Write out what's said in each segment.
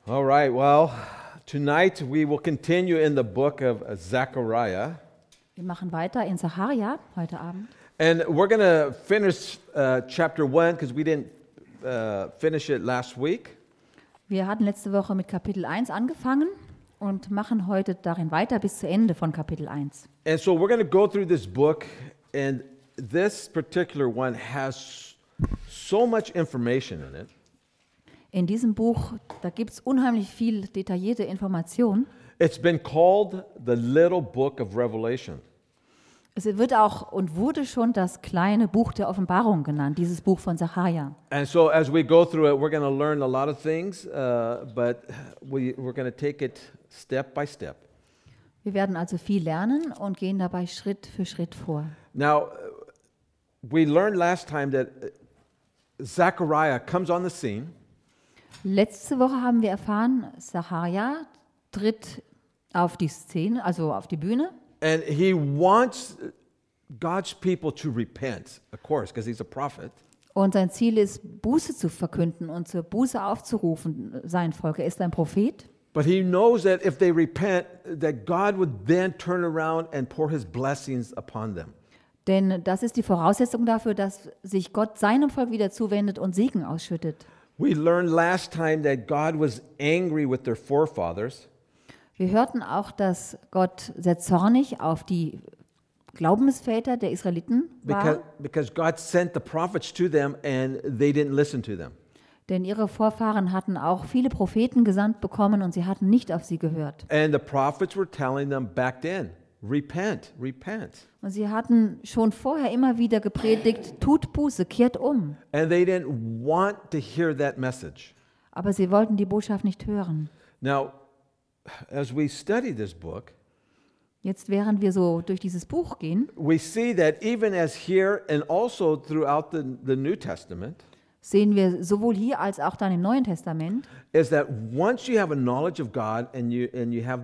All right, well, tonight we will continue in the book of Zechariah. Wir machen weiter in Sacharja heute Abend. And we're going to finish chapter 1 because we didn't finish it last week. Wir hatten letzte Woche mit Kapitel 1 angefangen und machen heute darin weiter bis zu Ende von Kapitel 1. And so we're going to go through this book, and this particular one has so much information in it. In diesem Buch, da gibt es unheimlich viel detaillierte Information. It's been called the little book of Revelation. Es wird auch und wurde schon das kleine Buch der Offenbarung genannt, dieses Buch von Sacharja. And so as we go through it, we're going to learn a lot of things, but we're going to take it step by step. Wir werden also viel lernen und gehen dabei Schritt für Schritt vor. Now, we learned last time that Zechariah comes on the scene. Letzte Woche haben wir erfahren, Sacharja tritt auf die Szene, also auf die Bühne. And he wants God's people to repent, of course, because he's a prophet. Und sein Ziel ist, Buße zu verkünden und zur Buße aufzurufen, sein Volk. Er ist ein Prophet. But he knows that if they repent, that God would then turn around and pour his blessings upon them. Denn das ist die Voraussetzung dafür, dass sich Gott seinem Volk wieder zuwendet und Segen ausschüttet. We learned last time that God was angry with their forefathers. Wir hörten auch, dass Gott sehr zornig auf die Glaubensväter der Israeliten war, Because God sent the prophets to them and they didn't listen to them. denn ihre Vorfahren hatten auch viele Propheten gesandt bekommen und sie hatten nicht auf sie gehört. And the prophets were telling them back then, repent, repent. Und sie hatten schon vorher immer wieder gepredigt, tut Buße, kehrt um. And they didn't want to hear that message. Aber sie wollten die Botschaft nicht hören. Now, as we study this book, Jetzt, während wir so durch dieses Buch gehen, we see that even as here and also throughout the New Testament, sehen wir sowohl hier als auch dann im Neuen Testament, is that once you have a knowledge of God and you have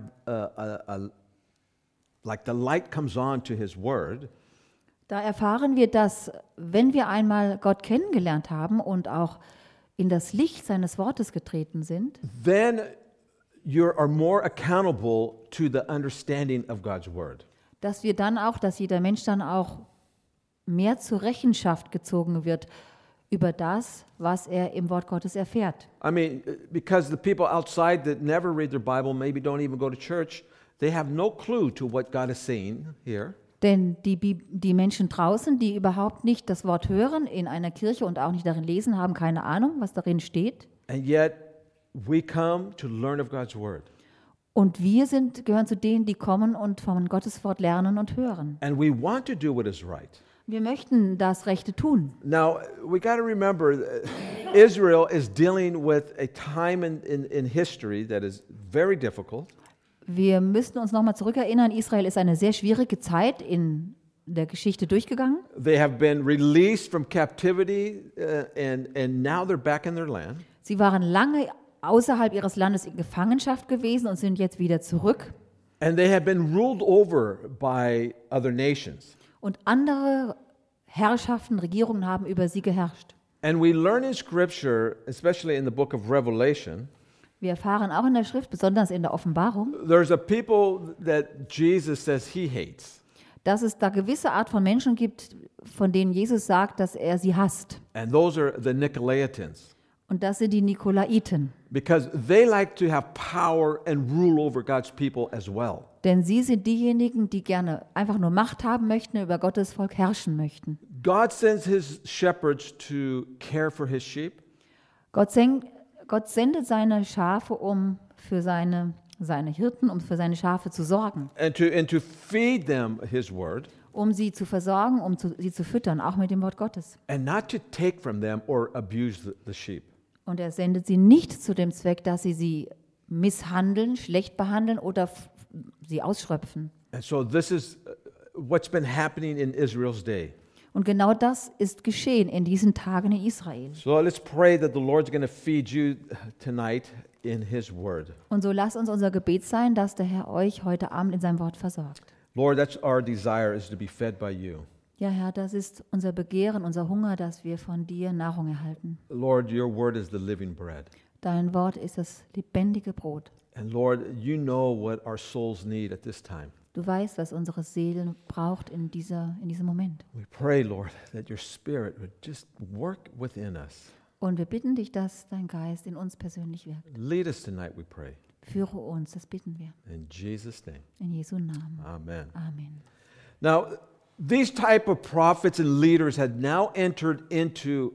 like the light comes on to His Word, da erfahren wir, dass wenn wir einmal Gott kennengelernt haben und auch in das Licht seines Wortes getreten sind, then you are more accountable to the understanding of God's Word. dass wir dann auch, dass jeder Mensch dann auch mehr zur Rechenschaft gezogen wird über das, was er im Wort Gottes erfährt. I mean, because the people outside that never read their Bible, maybe don't even go to church, they have no clue to what God is saying here. Denn die Menschen draußen, die überhaupt nicht das Wort hören in einer Kirche und auch nicht darin lesen, haben keine Ahnung, was darin steht. And yet, we come to learn of God's Word. Und wir gehören zu denen, die kommen und von Gottes Wort lernen und hören. And we want to do what is right. Wir möchten das Rechte tun. Now, we got to remember, Israel is dealing with a time in history that is very difficult. Wir müssten uns nochmal zurückerinnern, Israel ist eine sehr schwierige Zeit in der Geschichte durchgegangen. They have been released from captivity, and now they're back in their land. Sie waren lange außerhalb ihres Landes in Gefangenschaft gewesen und sind jetzt wieder zurück. And they have been ruled over by other nations. Und andere Herrschaften, Regierungen haben über sie geherrscht. And we learn in Scripture, especially in the book of Revelation, Wir erfahren auch in der Schrift, besonders in der Offenbarung, there's a people that Jesus says he hates. dass es da gewisse Art von Menschen gibt, von denen Jesus sagt, dass er sie hasst. And those are the Nicolaitans. Und das sind die Nikolaiten. Because they like to have power and rule over God's people as well. Denn sie sind diejenigen, die gerne einfach nur Macht haben möchten, über Gottes Volk herrschen möchten. God sends his shepherds to care for his sheep. Gott sendet seine Schafe, um für seine Hirten, um für seine Schafe zu sorgen, And to feed them his word, um sie zu versorgen, sie zu füttern, auch mit dem Wort Gottes. and not to take from them or abuse the sheep. Und er sendet sie nicht zu dem Zweck, dass sie misshandeln, schlecht behandeln oder sie ausschröpfen. And so this is what's been happening in Israel's day. Und genau das ist geschehen in diesen Tagen in Israel. So let's pray that the Lord's going to feed you tonight in his word. Und so lasst uns unser Gebet sein, dass der Herr euch heute Abend in seinem Wort versorgt. Lord, that's our desire, is to be fed by you. Ja, Herr, das ist unser Begehren, unser Hunger, dass wir von dir Nahrung erhalten. Lord, your word is the living bread. Dein Wort ist das lebendige Brot. And Lord, you know what our souls need at this time. Du weißt, was unsere Seelen braucht in diesem Moment. We pray, Lord, that your Spirit would just work within us. Und wir bitten dich, dass dein Geist in uns persönlich wirkt. Lead us tonight, we pray. Führe uns, das bitten wir. In Jesus' name, In Jesu Namen. amen. Amen. Now, these type of prophets and leaders had now entered into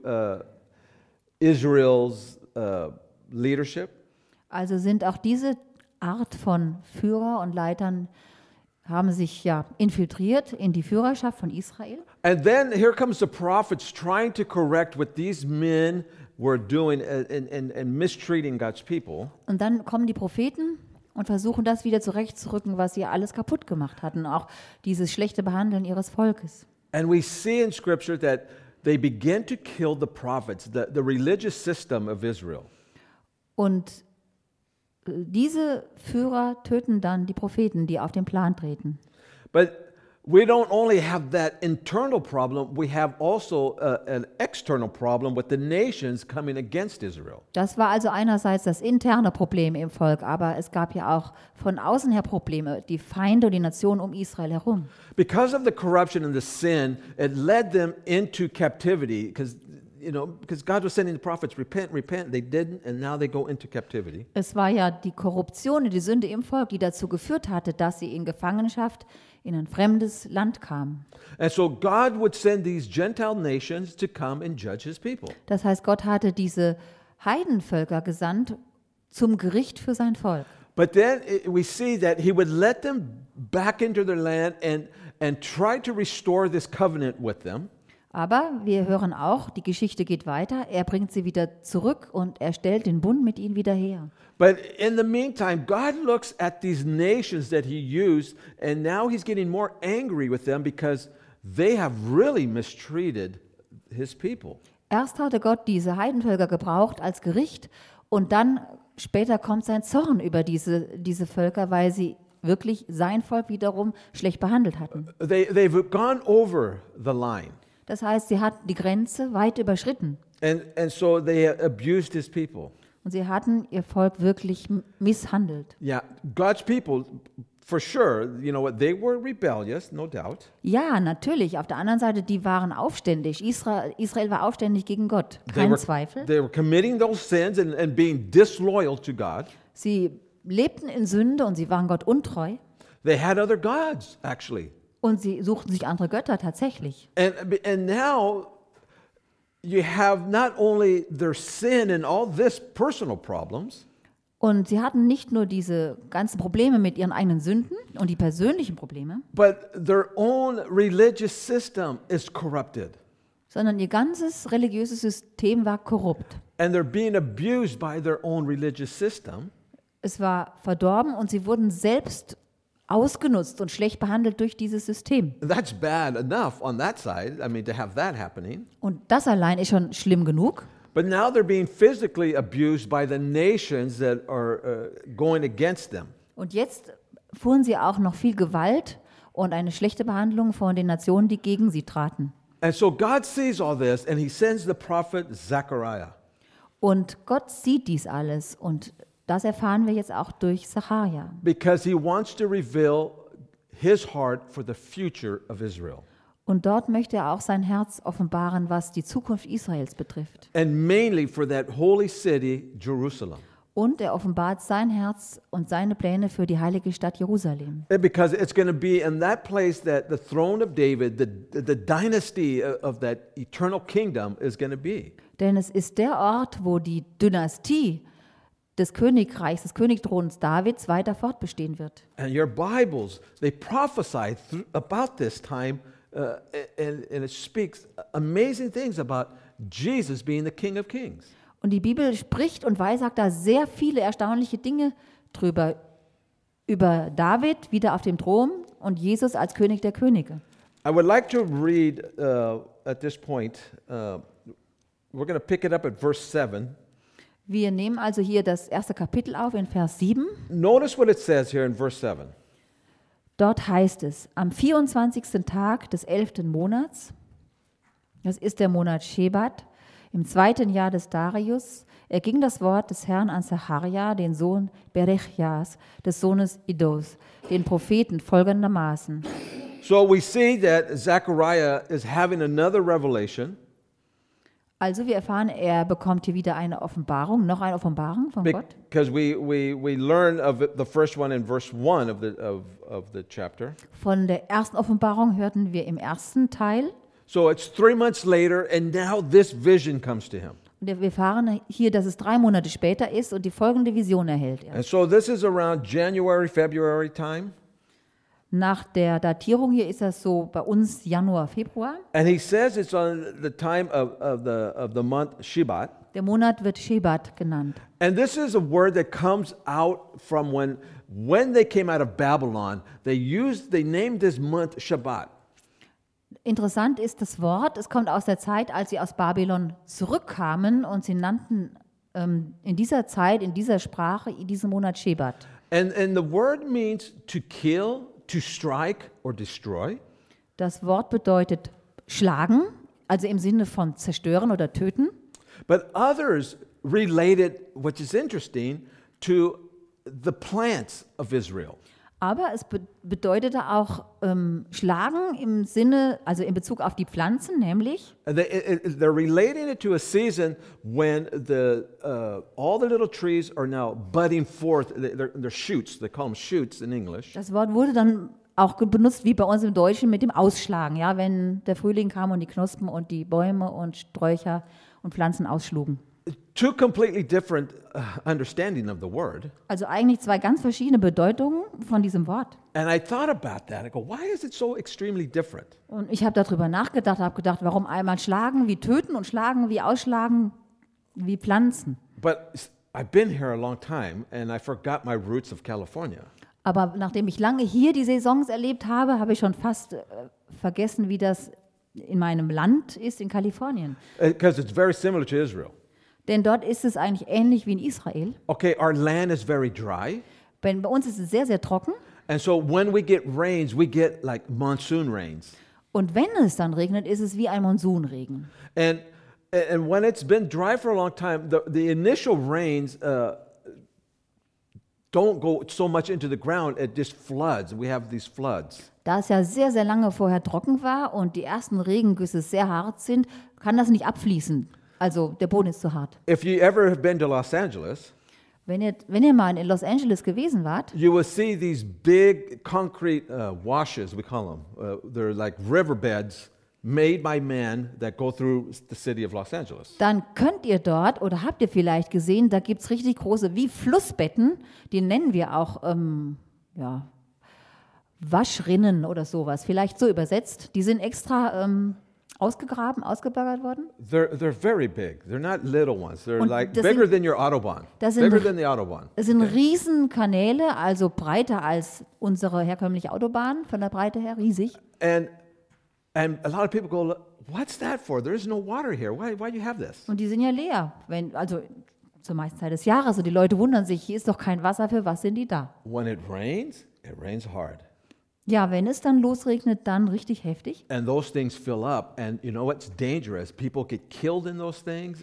Israel's leadership. Also sind auch diese Art von Führer und Leitern haben sich ja infiltriert in die Führerschaft von Israel. And then here comes the prophets trying to correct what these men were doing and mistreating God's people. Und dann kommen die Propheten und versuchen das wieder zurechtzurücken, was sie alles kaputt gemacht hatten, auch dieses schlechte Behandeln ihres Volkes. And we see in Scripture that they begin to kill the prophets, the religious system of Israel. Und diese Führer töten dann die Propheten, die auf den Plan treten. But we don't only have that internal problem, we have also an external problem with the nations coming against Israel. Das war also einerseits das interne Problem im Volk, aber es gab ja auch von außen her Probleme, die Feinde und die Nationen um Israel herum. Because of the corruption and the sin, it led them into captivity because God was sending the prophets, repent, repent. They didn't, and now they go into captivity. Es war ja die Korruption und die Sünde im Volk, die dazu geführt hatte, dass sie in Gefangenschaft in ein fremdes Land kamen. And so God would send these Gentile nations to come and judge his people. Das heißt, Gott hatte diese Heidenvölker gesandt zum Gericht für sein Volk. But then we see that he would let them back into their land and try to restore this covenant with them. Aber wir hören auch, die Geschichte geht weiter. Er bringt sie wieder zurück und er stellt den Bund mit ihnen wieder her. But in the meantime, God looks at these nations that he used, and now he's getting more angry with them because they have really mistreated his people. Erst hatte Gott diese Heidenvölker gebraucht als Gericht und dann später kommt sein Zorn über diese Völker, weil sie wirklich sein Volk wiederum schlecht behandelt hatten. They've gone over the line. Das heißt, sie hatten die Grenze weit überschritten And so they abused his people. und sie hatten ihr Volk wirklich misshandelt. Yeah, God's people, for sure, they were rebellious, no doubt. Ja, natürlich. Auf der anderen Seite, die waren aufständig. Israel war aufständig gegen Gott, kein Zweifel. They were committing those sins and being disloyal to God. Sie lebten in Sünde und sie waren Gott untreu They had other gods, actually. und sie suchten sich andere Götter tatsächlich. And now you have not only their sin and all this personal problems, Und sie hatten nicht nur diese ganzen Probleme mit ihren eigenen Sünden und die persönlichen Probleme, but their own religious system is corrupted. sondern ihr ganzes religiöses System war korrupt. And they're being abused by their own religious system. Es war verdorben und sie wurden selbst ausgenutzt und schlecht behandelt durch dieses System. That's bad enough on that side. I mean, to have that happening. Und das allein ist schon schlimm genug. But now they're being physically abused by the nations that are going against them. Und jetzt fuhren sie auch noch viel Gewalt und eine schlechte Behandlung von den Nationen, die gegen sie traten. And so God sees all this and he sends the prophet Zechariah. Und Gott sieht dies alles und das erfahren wir jetzt auch durch Sacharja. Because he wants to reveal his heart for the future of Israel. Und dort möchte er auch sein Herz offenbaren, was die Zukunft Israels betrifft. And mainly for that holy city, Jerusalem. Und er offenbart sein Herz und seine Pläne für die heilige Stadt Jerusalem. Because it's going to be in that place that the throne of David, the dynasty of that eternal kingdom is going to be. Denn es ist der Ort, wo die Dynastie des Königreichs, des Königthrons Davids weiter fortbestehen wird. And your Bibles, they prophesy about this time, and it speaks amazing things about Jesus being the King of Kings. Und die Bibel spricht und weissagt da sehr viele erstaunliche Dinge drüber. Über David wieder auf dem Thron und Jesus als König der Könige. I would like to read at this point, we're going to pick it up at verse 7. Wir nehmen also hier das erste Kapitel auf in Vers 7. Notice what it says here in verse 7. Dort heißt es, am 24. Tag des 11. Monats, das ist der Monat Shebat, Im 2. Jahr des Darius erging das Wort des Herrn an Zacharja, den Sohn Berechjas, des Sohnes Iddos, den Propheten, folgendermaßen. So we see that Zechariah is having another revelation Also wir erfahren, er bekommt hier wieder eine Offenbarung, noch eine Offenbarung von Gott. because we learn of the first one in verse 1 of the chapter. Von der ersten Offenbarung hörten wir im ersten Teil. So it's 3 months later, and now this vision comes to him. Und wir erfahren hier, dass es 3 Monate später ist und die folgende Vision erhält er. And so this is around January, February time. Nach der Datierung hier ist das so bei uns Januar, Februar. And he says it's on the time of the month Shebat. Der Monat wird Shebat genannt. And this is a word that comes out from when they came out of Babylon, they named this month Shabbat. Interessant ist das Wort, es kommt aus der Zeit, als sie aus Babylon zurückkamen und sie nannten in dieser Zeit, in dieser Sprache, in diesem Monat Shebat. And the word means to kill, to strike or destroy. Das Wort bedeutet schlagen, also im Sinne von zerstören oder töten. But others related, which is interesting, to the plants of Israel. Aber es bedeutete auch schlagen im Sinne, also in Bezug auf die Pflanzen, nämlich And they're relating it to a season when all the little trees are now budding forth. They're shoots. They call them shoots in English. das Wort wurde dann auch benutzt wie bei uns im Deutschen mit dem Ausschlagen, ja, wenn der Frühling kam und die Knospen und die Bäume und Sträucher und Pflanzen ausschlugen. Two completely different understanding of the word. Also eigentlich 2 ganz verschiedene Bedeutungen von diesem Wort. And I thought about that. I go, why is it so extremely different? Und ich habe darüber nachgedacht, habe gedacht, warum einmal schlagen wie töten und schlagen wie ausschlagen wie Pflanzen. But I've been here a long time, and I forgot my roots of California. Aber nachdem ich lange hier die Saisons erlebt habe, habe ich schon fast vergessen, wie das in meinem Land ist, in Kalifornien. Because it's very similar to Israel. Denn dort ist es eigentlich ähnlich wie in Israel. Okay, our land is very dry. Bei uns ist es sehr, sehr trocken. And so when we get rains, we get like monsoon rains. Und wenn es dann regnet, ist es wie ein Monsunregen. And when it's been dry for a long time, the initial rains don't go so much into the ground, it just floods. We have these floods. Da es ja sehr, sehr lange vorher trocken war und die ersten Regengüsse sehr hart sind, kann das nicht abfließen. Also der Boden ist zu hart. If you ever have been to Los Angeles, Wenn ihr mal in Los Angeles gewesen wart, you will see these big concrete washes, we call them. They're like riverbeds made by man that go through the city of Los Angeles. dann könnt ihr dort, oder habt ihr vielleicht gesehen, da gibt es richtig große, wie Flussbetten, die nennen wir auch ja, Waschrinnen oder sowas, vielleicht so übersetzt. Die sind extra ausgegraben, ausgebaggert worden. They're very big. They're not little ones. They're Und like das bigger sind- than your Autobahn. das sind- Bigger than the Autobahn. Es sind Riesenkanäle, also breiter als unsere herkömmliche Autobahn, von der Breite her riesig. And a lot of people go, what's that for? There is no water here. Why do you have this? Und die sind ja leer, also zur meisten Zeit des Jahres. Und die Leute wundern sich, hier ist doch kein Wasser, für was sind die da? When it rains hard. Ja, wenn es dann losregnet, dann richtig heftig. And those things fill up. And you know what's dangerous? People get killed in those things.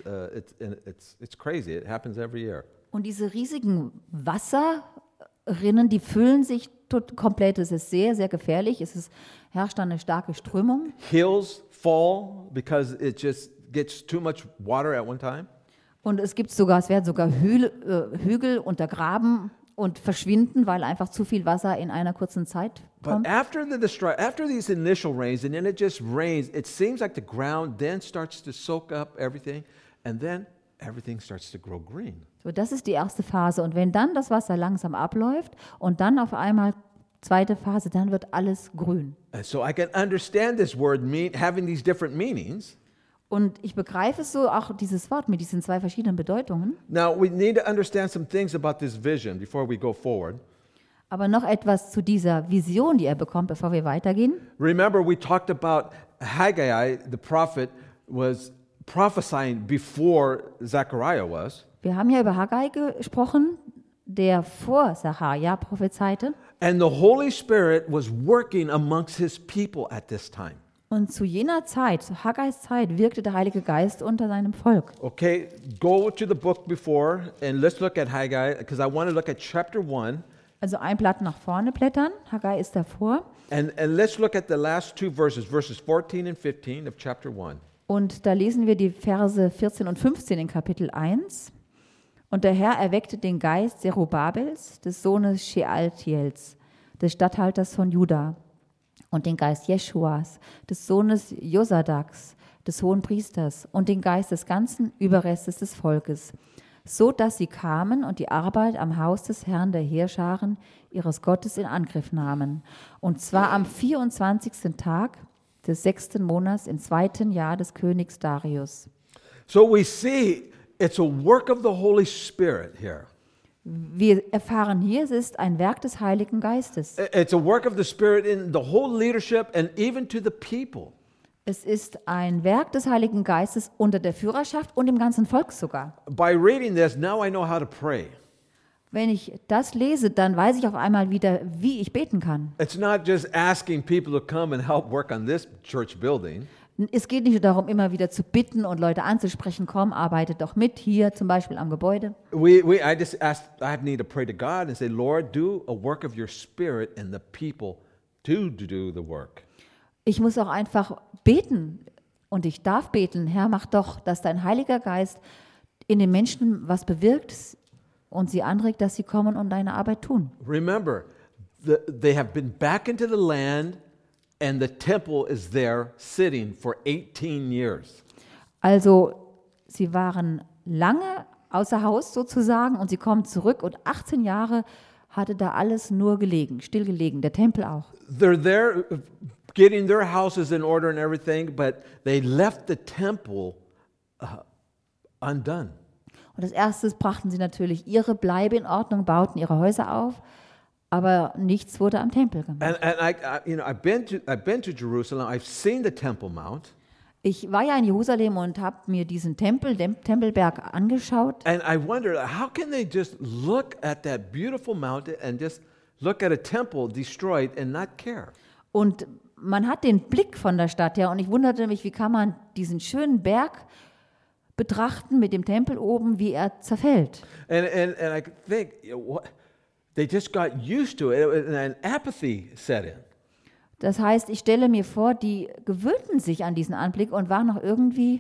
It's crazy. It happens every year. Und diese riesigen Wasserrinnen, die füllen sich komplett. Es ist sehr, sehr gefährlich. Herrscht dann eine starke Strömung. Hills fall because it just gets too much water at one time. Und es werden sogar Hügel untergraben und verschwinden, weil einfach zu viel Wasser in einer kurzen Zeit But kommt. after these initial rains, and then it just rains, it seems like the ground then starts to soak up everything, and then everything starts to grow green. So, das ist die erste Phase. Und wenn dann das Wasser langsam abläuft und dann auf einmal zweite Phase, dann wird alles grün. And so I can understand this word having these different meanings. Und ich begreife es so, auch dieses Wort mit diesen 2 verschiedenen Bedeutungen. Now, we need to understand some things about this vision before we go forward. Aber noch etwas zu dieser Vision, die er bekommt, bevor wir weitergehen. Remember, we talked about Haggai, the prophet, was prophesying before Zechariah was. Wir haben ja über Haggai gesprochen, der vor Sacharja prophezeite. And the Holy Spirit was working amongst his people at this time. Und zu jener Zeit, zu Haggais Zeit, wirkte der Heilige Geist unter seinem Volk. Okay, go to the book before and let's look at Haggai because I want to look at chapter 1 Also ein Blatt nach vorne blättern, Haggai ist davor. and let's look at the last two verses, verses 14 and 15 of chapter 1. Und da lesen wir die Verse 14 und 15 in Kapitel 1. Und der Herr erweckte den Geist Zerubabels, des Sohnes Shealtiels, des Statthalters von Juda, und den Geist Jeschuas, des Sohnes Josadaks, des Hohenpriesters, und den Geist des ganzen Überrestes des Volkes, so dass sie kamen und die Arbeit am Haus des Herrn der Heerscharen ihres Gottes in Angriff nahmen. Und zwar am 24. Tag des 6. Monats im 2. Jahr des Königs Darius. So we see it's a work of the Holy Spirit here. Wir erfahren hier, es ist ein Werk des Heiligen Geistes. It's a work of the Spirit in the whole leadership and even to the people. Es ist ein Werk des Heiligen Geistes unter der Führerschaft und im ganzen Volk sogar. By reading this, now I know how to pray. Wenn ich das lese, dann weiß ich auf einmal wieder, wie ich beten kann. It's not just asking people to come and help work on this church building. Es geht nicht nur darum, immer wieder zu bitten und Leute anzusprechen, komm, arbeitet doch mit, hier zum Beispiel am Gebäude. I just asked, I need to pray to God and say, Lord, do a work of your Spirit in the people to do the work. Ich muss auch einfach beten und ich darf beten, Herr, mach doch, dass dein Heiliger Geist in den Menschen was bewirkt und sie anregt, dass sie kommen und deine Arbeit tun. Remember, they have been back into the land and the temple is there sitting for 18 years. Also sie waren lange außer Haus sozusagen und sie kommen zurück und 18 Jahre hatte da alles nur gelegen, still gelegen, der Tempel auch. They're there getting their houses in order and everything, but they left the temple undone. Und als erstes brachten sie natürlich ihre Bleibe in Ordnung, bauten ihre Häuser auf, aber nichts wurde am Tempel gemacht. And I've been to Jerusalem. I've seen the Temple Mount. Ich war ja in Jerusalem und habe mir diesen Tempel, den Tempelberg angeschaut. And I wonder, how can they just look at that beautiful mountain and just look at a temple destroyed and not care? Und man hat den Blick von der Stadt her und ich wunderte mich, wie kann man diesen schönen Berg betrachten mit dem Tempel oben, wie er zerfällt. And I think, they just got used to it, and apathy set in. Das heißt, ich stelle mir vor, die gewöhnten sich an diesen Anblick und waren noch irgendwie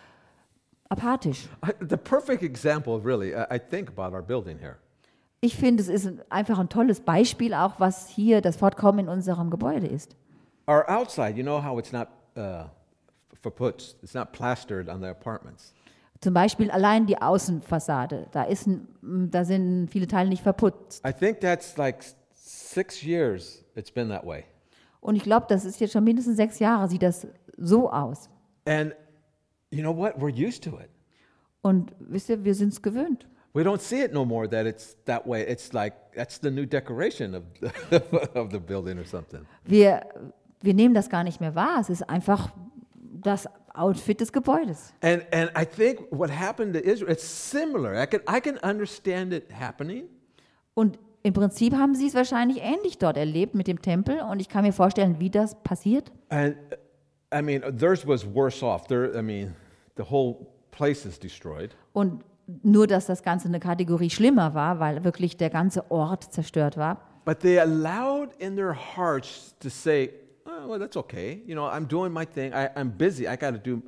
apathisch. The perfect example, really, I think about our building here. Ich finde, es ist einfach ein tolles Beispiel, auch was hier das Fortkommen in unserem Gebäude ist. Our outside, you know how it's not verputzt, it's not plastered on the apartments. Zum Beispiel allein die Außenfassade, da sind viele Teile nicht verputzt. I think that's like 6 years it's been that way. Und ich glaube, das ist jetzt schon mindestens 6 Jahre, sieht das so aus. And you know what? We're used to it. Und wisst ihr, wir sind es gewöhnt. We don't see it no more that it's that way. It's like that's the new decoration of of the building or something. Wir nehmen das gar nicht mehr wahr. Es ist einfach das Outfit des Gebäudes. And I think what happened to Israel, it's similar. I can understand it happening. Und im Prinzip haben sie es wahrscheinlich ähnlich dort erlebt mit dem Tempel. Und ich kann mir vorstellen, wie das passiert. And I mean, theirs was worse off. The whole place is destroyed. Und nur, dass das Ganze eine Kategorie schlimmer war, weil wirklich der ganze Ort zerstört war. But they allowed in their hearts to say, oh, well, that's okay. You know, I'm doing my thing. I'm busy. I got to do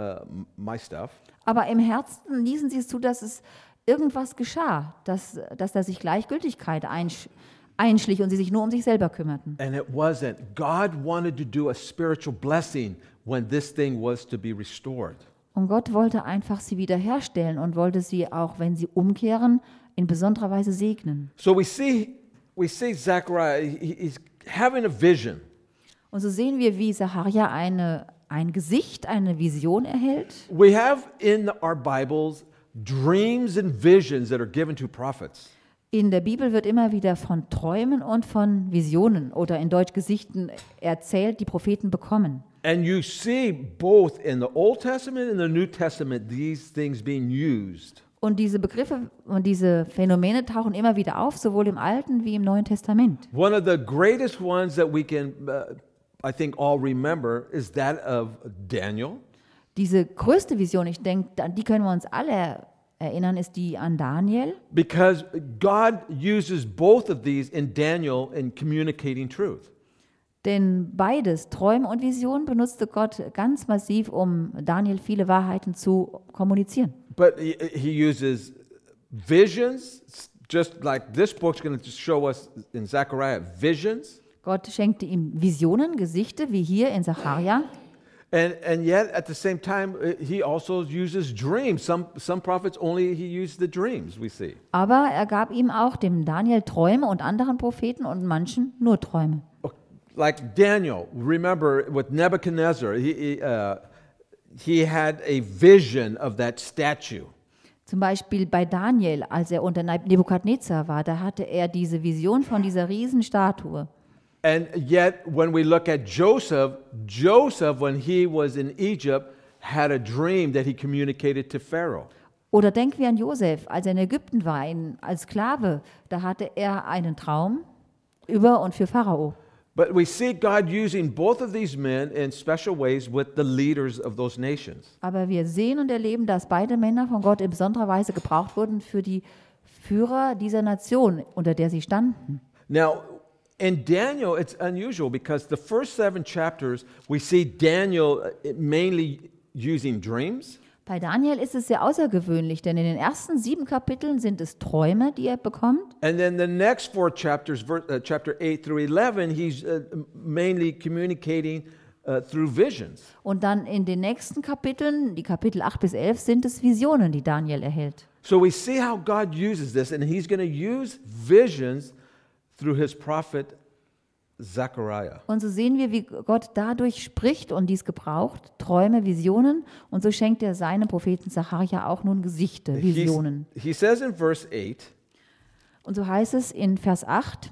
my stuff. Aber im Herzen ließen sie es zu, dass es irgendwas geschah, dass da sich Gleichgültigkeit einschlich und sie sich nur um sich selber kümmerten. And it wasn't. God wanted to do a spiritual blessing when this thing was to be restored. Und Gott wollte einfach sie wiederherstellen und wollte sie auch, wenn sie umkehren, in besonderer Weise segnen. So we see Zechariah, he's having a vision. Und so sehen wir, wie Sacharja ein Gesicht, eine Vision erhält. We have in our Bibles dreams and visions that are given to prophets. In der Bibel wird immer wieder von Träumen und von Visionen oder in Deutsch Gesichten erzählt, die Propheten bekommen. And you see both in the Old Testament and the New Testament these things being used. Und diese Begriffe und diese Phänomene tauchen immer wieder auf, sowohl im Alten wie im Neuen Testament. One of the greatest ones that we can I think all remember is that of Daniel. Diese größte Vision, ich denke, an die können wir uns alle erinnern, ist die an Daniel. Because God uses both of these in Daniel in communicating truth. Denn beides, Träume und Visionen, benutzte Gott ganz massiv, um Daniel viele Wahrheiten zu kommunizieren. But he uses visions, just like this book's going to show us in Zechariah, visions. Gott schenkte ihm Visionen, Gesichter, wie hier in Sacharja. And yet at the same time, he also uses dreams. Some prophets only he used the dreams, we see. Aber er gab ihm auch, dem Daniel, Träume und anderen Propheten und manchen nur Träume. Like Daniel, remember with Nebuchadnezzar, he had a vision of that statue. Zum Beispiel bei Daniel, als er unter Nebukadnezar war, da hatte er diese Vision von dieser Riesenstatue. And yet when we look at Joseph, when he was in Egypt, had a dream that he communicated to Pharaoh. Oder denken wir an Josef, als er in Ägypten war, als Sklave, da hatte er einen Traum über und für Pharao. But we see God using both of these men in special ways with the leaders of those nations. Aber wir sehen und erleben, dass beide Männer von Gott in besonderer Weise gebraucht wurden für die Führer dieser Nation, unter der sie standen. Now, in Daniel, it's unusual because the first 7 chapters, we see Daniel mainly using dreams. Bei Daniel ist es sehr außergewöhnlich, denn in den ersten 7 Kapiteln sind es Träume, die er bekommt. And then the next 4 chapters, chapter 8 through 11, he's mainly communicating through visions. Und dann in den nächsten Kapiteln, die Kapitel 8 bis 11, sind es Visionen, die Daniel erhält. So we see how God uses this, and he's going to use visions through his prophet Zechariah. Und so sehen wir, wie Gott dadurch spricht und dies gebraucht, Träume, Visionen. Und so schenkt er seinem Propheten Sacharja auch nun Gesichter, Visionen. He says in verse 8, Und so heißt es in Vers 8,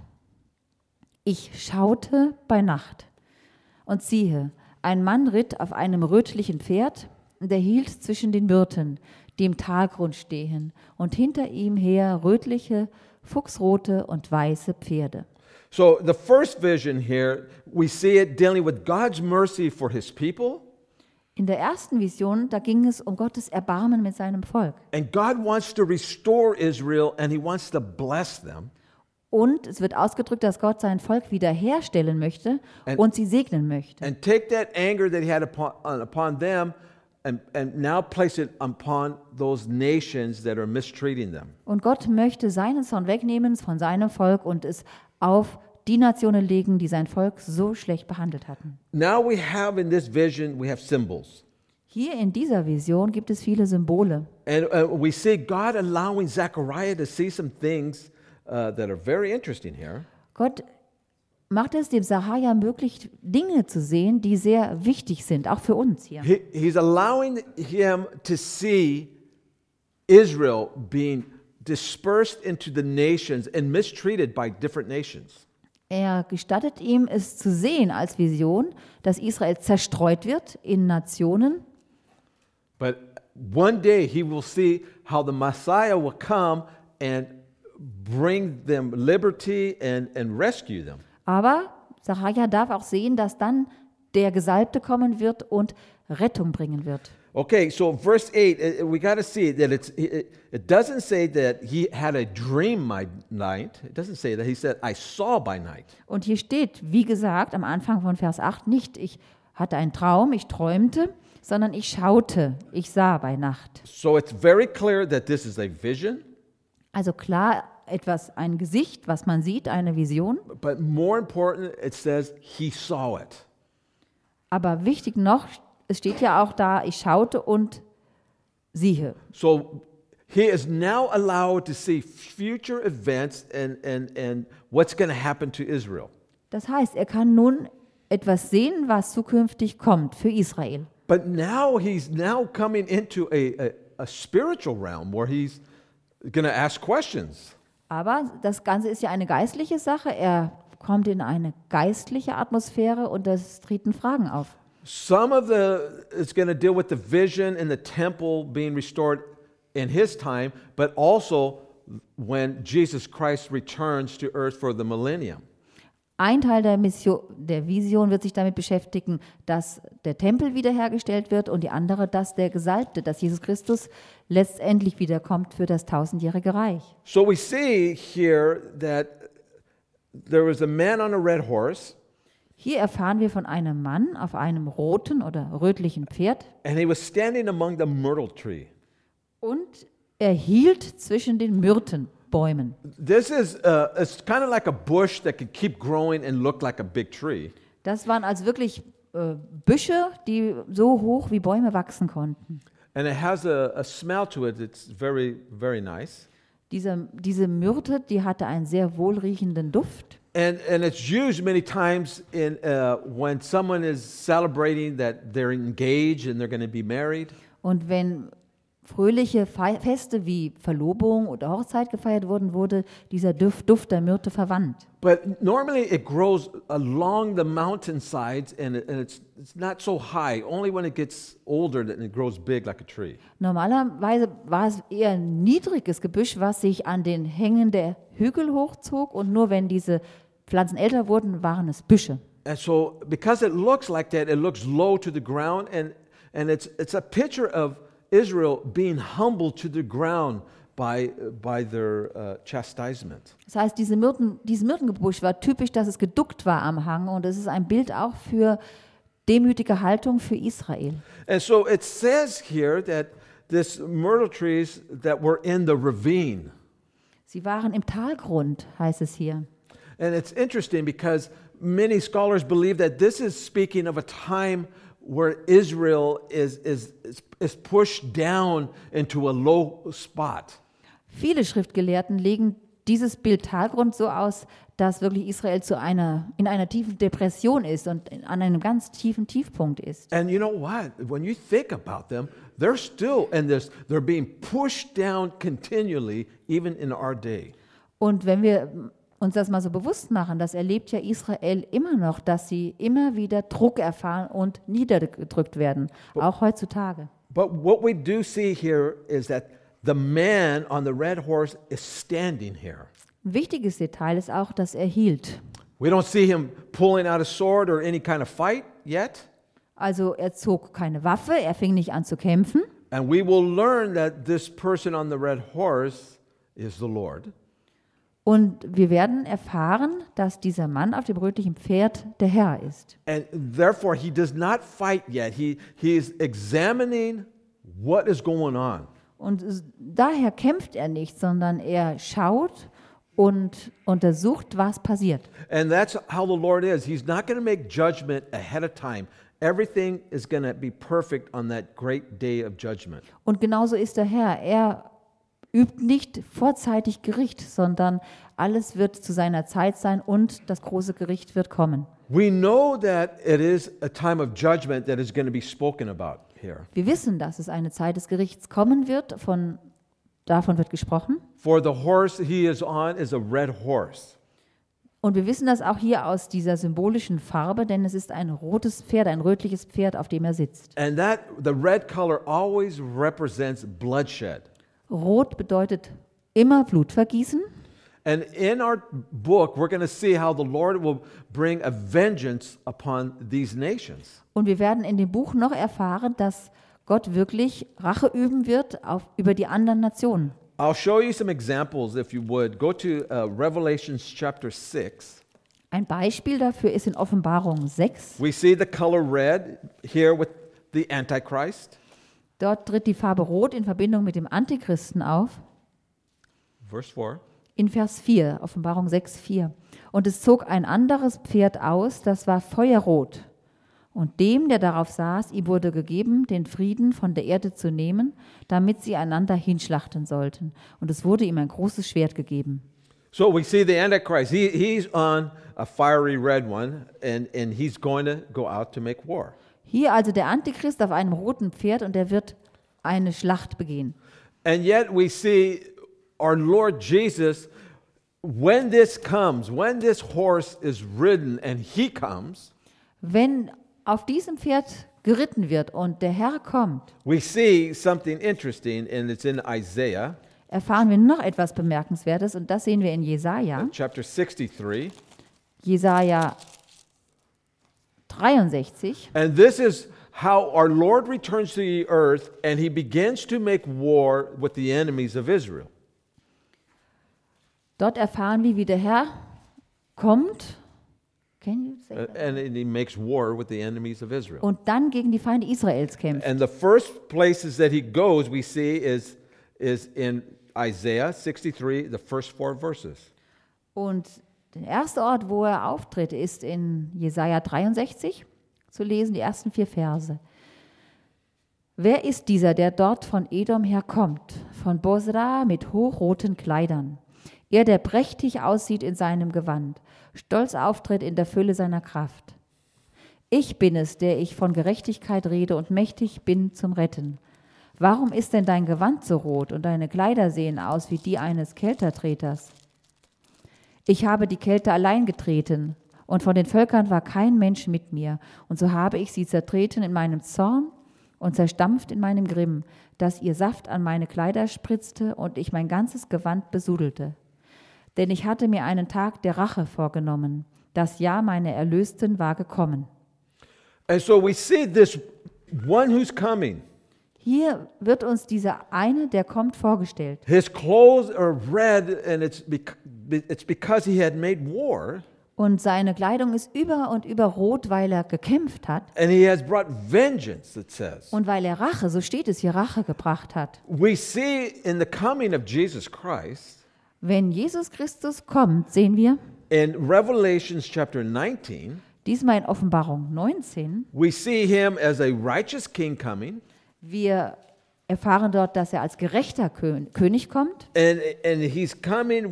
ich schaute bei Nacht und siehe, ein Mann ritt auf einem rötlichen Pferd, der hielt zwischen den Myrten, die im Talgrund stehen, und hinter ihm her rötliche, fuchsrote und weiße Pferde. So the first vision here, we see it dealing with God's mercy for his people. In der ersten Vision, da ging es um Gottes Erbarmen mit seinem Volk. And God wants to restore Israel and he wants to bless them. Und es wird ausgedrückt, dass Gott sein Volk wiederherstellen möchte und sie segnen möchte. And take that anger that he had upon them and now place it upon those nations that are mistreating them. Und Gott möchte seinen Zorn wegnehmen von seinem Volk und es auf die Nationen legen, die sein Volk so schlecht behandelt hatten. Now we have in this vision, we have symbols. Hier in dieser Vision gibt es viele Symbole. And we see God allowing Zechariah to see some things that are very interesting here. Gott macht es dem Sacharja möglich, Dinge zu sehen, die sehr wichtig sind, auch für uns hier. He's allowing him to see Israel being dispersed into the nations and mistreated by different nations. Er gestattet ihm, es zu sehen als Vision, dass Israel zerstreut wird in Nationen. But one day he will see how the Messiah will come and bring them liberty and rescue them. Aber Sacharja darf auch sehen, dass dann der Gesalbte kommen wird und Rettung bringen wird. Okay, so verse 8, we got to see that it doesn't say that he had a dream by night. It doesn't say that. He said, I saw by night. Und hier steht, wie gesagt, am Anfang von Vers 8 nicht, ich hatte einen Traum, ich träumte, sondern ich schaute, ich sah bei Nacht. So it's very clear that this is a vision. Also klar, ein Gesicht, was man sieht, eine Vision. But more important, it says he saw it. Aber wichtig noch, es steht ja auch da, ich schaute und siehe. So he is now allowed to see future events and what's going to happen to Israel. Das heißt, er kann nun etwas sehen, was zukünftig kommt für Israel. But now he's now coming into a spiritual realm where he's going to ask questions. Aber das Ganze ist ja eine geistliche Sache. Er kommt in eine geistliche Atmosphäre und es treten Fragen auf. Some of it's going to deal with the vision in the temple being restored in his time, but also when Jesus Christ returns to earth for the millennium. Ein Teil der Vision wird sich damit beschäftigen, dass der Tempel wiederhergestellt wird und die andere, dass der Gesalbte, dass Jesus Christus letztendlich wiederkommt für das 1000-jährige Reich. So we see here that there was a man on a red horse, Hier erfahren wir von einem Mann auf einem roten oder rötlichen Pferd and he was standing among the myrtle tree. und er hielt zwischen den Myrtenbäumen. This is it's kind of like a bush that could keep growing and look like a big tree. Das waren also wirklich Büsche, die so hoch wie Bäume wachsen konnten. And it has a smell to it that's very, very nice. Diese Myrte, die hatte einen sehr wohlriechenden Duft. And it's used many times in when someone is celebrating that they're engaged and they're going to be married. Und wenn fröhliche Feste wie Verlobung oder Hochzeit gefeiert wurden, wurde dieser Duft der Myrte verwandt. But normally it grows along the mountainsides and it's not so high. Only when it gets older that it grows big like a tree. Normalerweise war es eher ein niedriges Gebüsch, was sich an den Hängen der Hügel hochzog, und nur wenn diese Pflanzen älter wurden, waren es Büsche. And so because it looks like that, it looks low to the ground, and it's a picture of Israel being humbled to the ground by their chastisement. Das heißt, dieses Myrtengebüsch war typisch, dass es geduckt war am Hang, und es ist ein Bild auch für demütige Haltung für Israel. And so it says here that this myrtle trees that were in the ravine. Sie waren im Talgrund, heißt es hier. And it's interesting because many scholars believe that this is speaking of a time where Israel is pushed down into a low spot. Viele Schriftgelehrten legen dieses Bild Talgrund so aus, dass wirklich Israel in einer tiefen Depression ist und an einem ganz tiefen Tiefpunkt ist. And you know what? When you think about them, they're still in this, they're being pushed down continually, even in our day. Und wenn wir uns das mal so bewusst machen, das erlebt ja Israel immer noch, dass sie immer wieder Druck erfahren und niedergedrückt werden, auch heutzutage. But what we do see here is that the man on the red horse is standing here. Ein wichtiges Detail ist auch, dass er hielt. We don't see him pulling out a sword or any kind of fight yet. Also er zog keine Waffe, er fing nicht an zu kämpfen. And we will learn that this person on the red horse is the Lord. Und wir werden erfahren, dass dieser Mann auf dem rötlichen Pferd der Herr ist. And therefore he does not fight yet. He is examining what is going on. Und daher kämpft er nicht, sondern er schaut und untersucht, was passiert. And that's how the Lord is. He's not going to make judgment ahead of time. Everything is going to be perfect on that great day of judgment. Und genauso ist der Herr. Er übt nicht vorzeitig Gericht, sondern alles wird zu seiner Zeit sein und das große Gericht wird kommen. We know that it is a time of judgment that is going to be spoken about here. Wir wissen, dass es eine Zeit des Gerichts kommen wird, davon wird gesprochen. For the horse he is on is a red horse. Und wir wissen das auch hier aus dieser symbolischen Farbe, denn es ist ein rotes Pferd, ein rötliches Pferd, auf dem er sitzt. And the red color always represents bloodshed. Rot bedeutet immer Blutvergießen. And in our book, we're going to see how the Lord will bring a vengeance upon these nations. Und wir werden in dem Buch noch erfahren, dass Gott wirklich Rache üben wird über die anderen Nationen. I'll show you some examples, if you would. Go to Revelation chapter 6. Ein Beispiel dafür ist in Offenbarung 6. We see the color red here with the Antichrist. Dort tritt die Farbe Rot in Verbindung mit dem Antichristen auf. Verse 4. In Vers 4, Offenbarung 6, 4. Und es zog ein anderes Pferd aus, das war feuerrot. Und dem, der darauf saß, ihm wurde gegeben, den Frieden von der Erde zu nehmen, damit sie einander hinschlachten sollten. Und es wurde ihm ein großes Schwert gegeben. So we see the Antichrist. He's on a fiery red one, and he's going to go out to make war. Hier also der Antichrist auf einem roten Pferd, und er wird eine Schlacht begehen. And yet we see our Lord Jesus, when this comes, when this horse is ridden and he comes, Wenn auf diesem Pferd geritten wird und der Herr kommt, we see something interesting, and it's in Isaiah erfahren wir noch etwas Bemerkenswertes, und das sehen wir in Jesaja, chapter 63. Jesaja 63. And this is how our Lord returns to the earth and he begins to make war with the enemies of Israel. Dort erfahren wir, wie der Herr kommt. Can you say that? And he makes war with the enemies of Israel. Und dann gegen die Feinde Israels kämpft. And the first places that he goes, we see, is in Isaiah 63, the first 4 verses. Und der erste Ort, wo er auftritt, ist in Jesaja 63 zu lesen, die ersten 4 Verse. Wer ist dieser, der dort von Edom herkommt, von Bosra mit hochroten Kleidern? Er, der prächtig aussieht in seinem Gewand, stolz auftritt in der Fülle seiner Kraft. Ich bin es, der ich von Gerechtigkeit rede und mächtig bin zum Retten. Warum ist denn dein Gewand so rot und deine Kleider sehen aus wie die eines Keltertreters? Ich habe die Kälte allein getreten, und von den Völkern war kein Mensch mit mir, und so habe ich sie zertreten in meinem Zorn und zerstampft in meinem Grimm, dass ihr Saft an meine Kleider spritzte und ich mein ganzes Gewand besudelte. Denn ich hatte mir einen Tag der Rache vorgenommen. Das Jahr meiner Erlösten war gekommen. And so we see this one who's coming. Hier wird uns dieser eine, der kommt, vorgestellt. His clothes are red, and it's because he had made war. Und seine Kleidung ist über und über rot, weil er gekämpft hat. And he has brought vengeance, it says. Und weil er Rache, so steht es hier, Rache gebracht hat. We see in the coming of Jesus Christ, Wenn Jesus Christus kommt, sehen wir, in Revelations chapter 19, diesmal in Offenbarung 19, we see him as a righteous king coming. wir erfahren dort, dass er als gerechter König kommt. And he's coming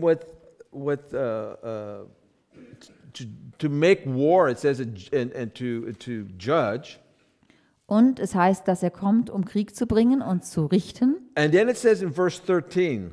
to make war, it says, and to judge. Und es heißt, dass er kommt, um Krieg zu bringen und zu richten. And then it says in verse 13,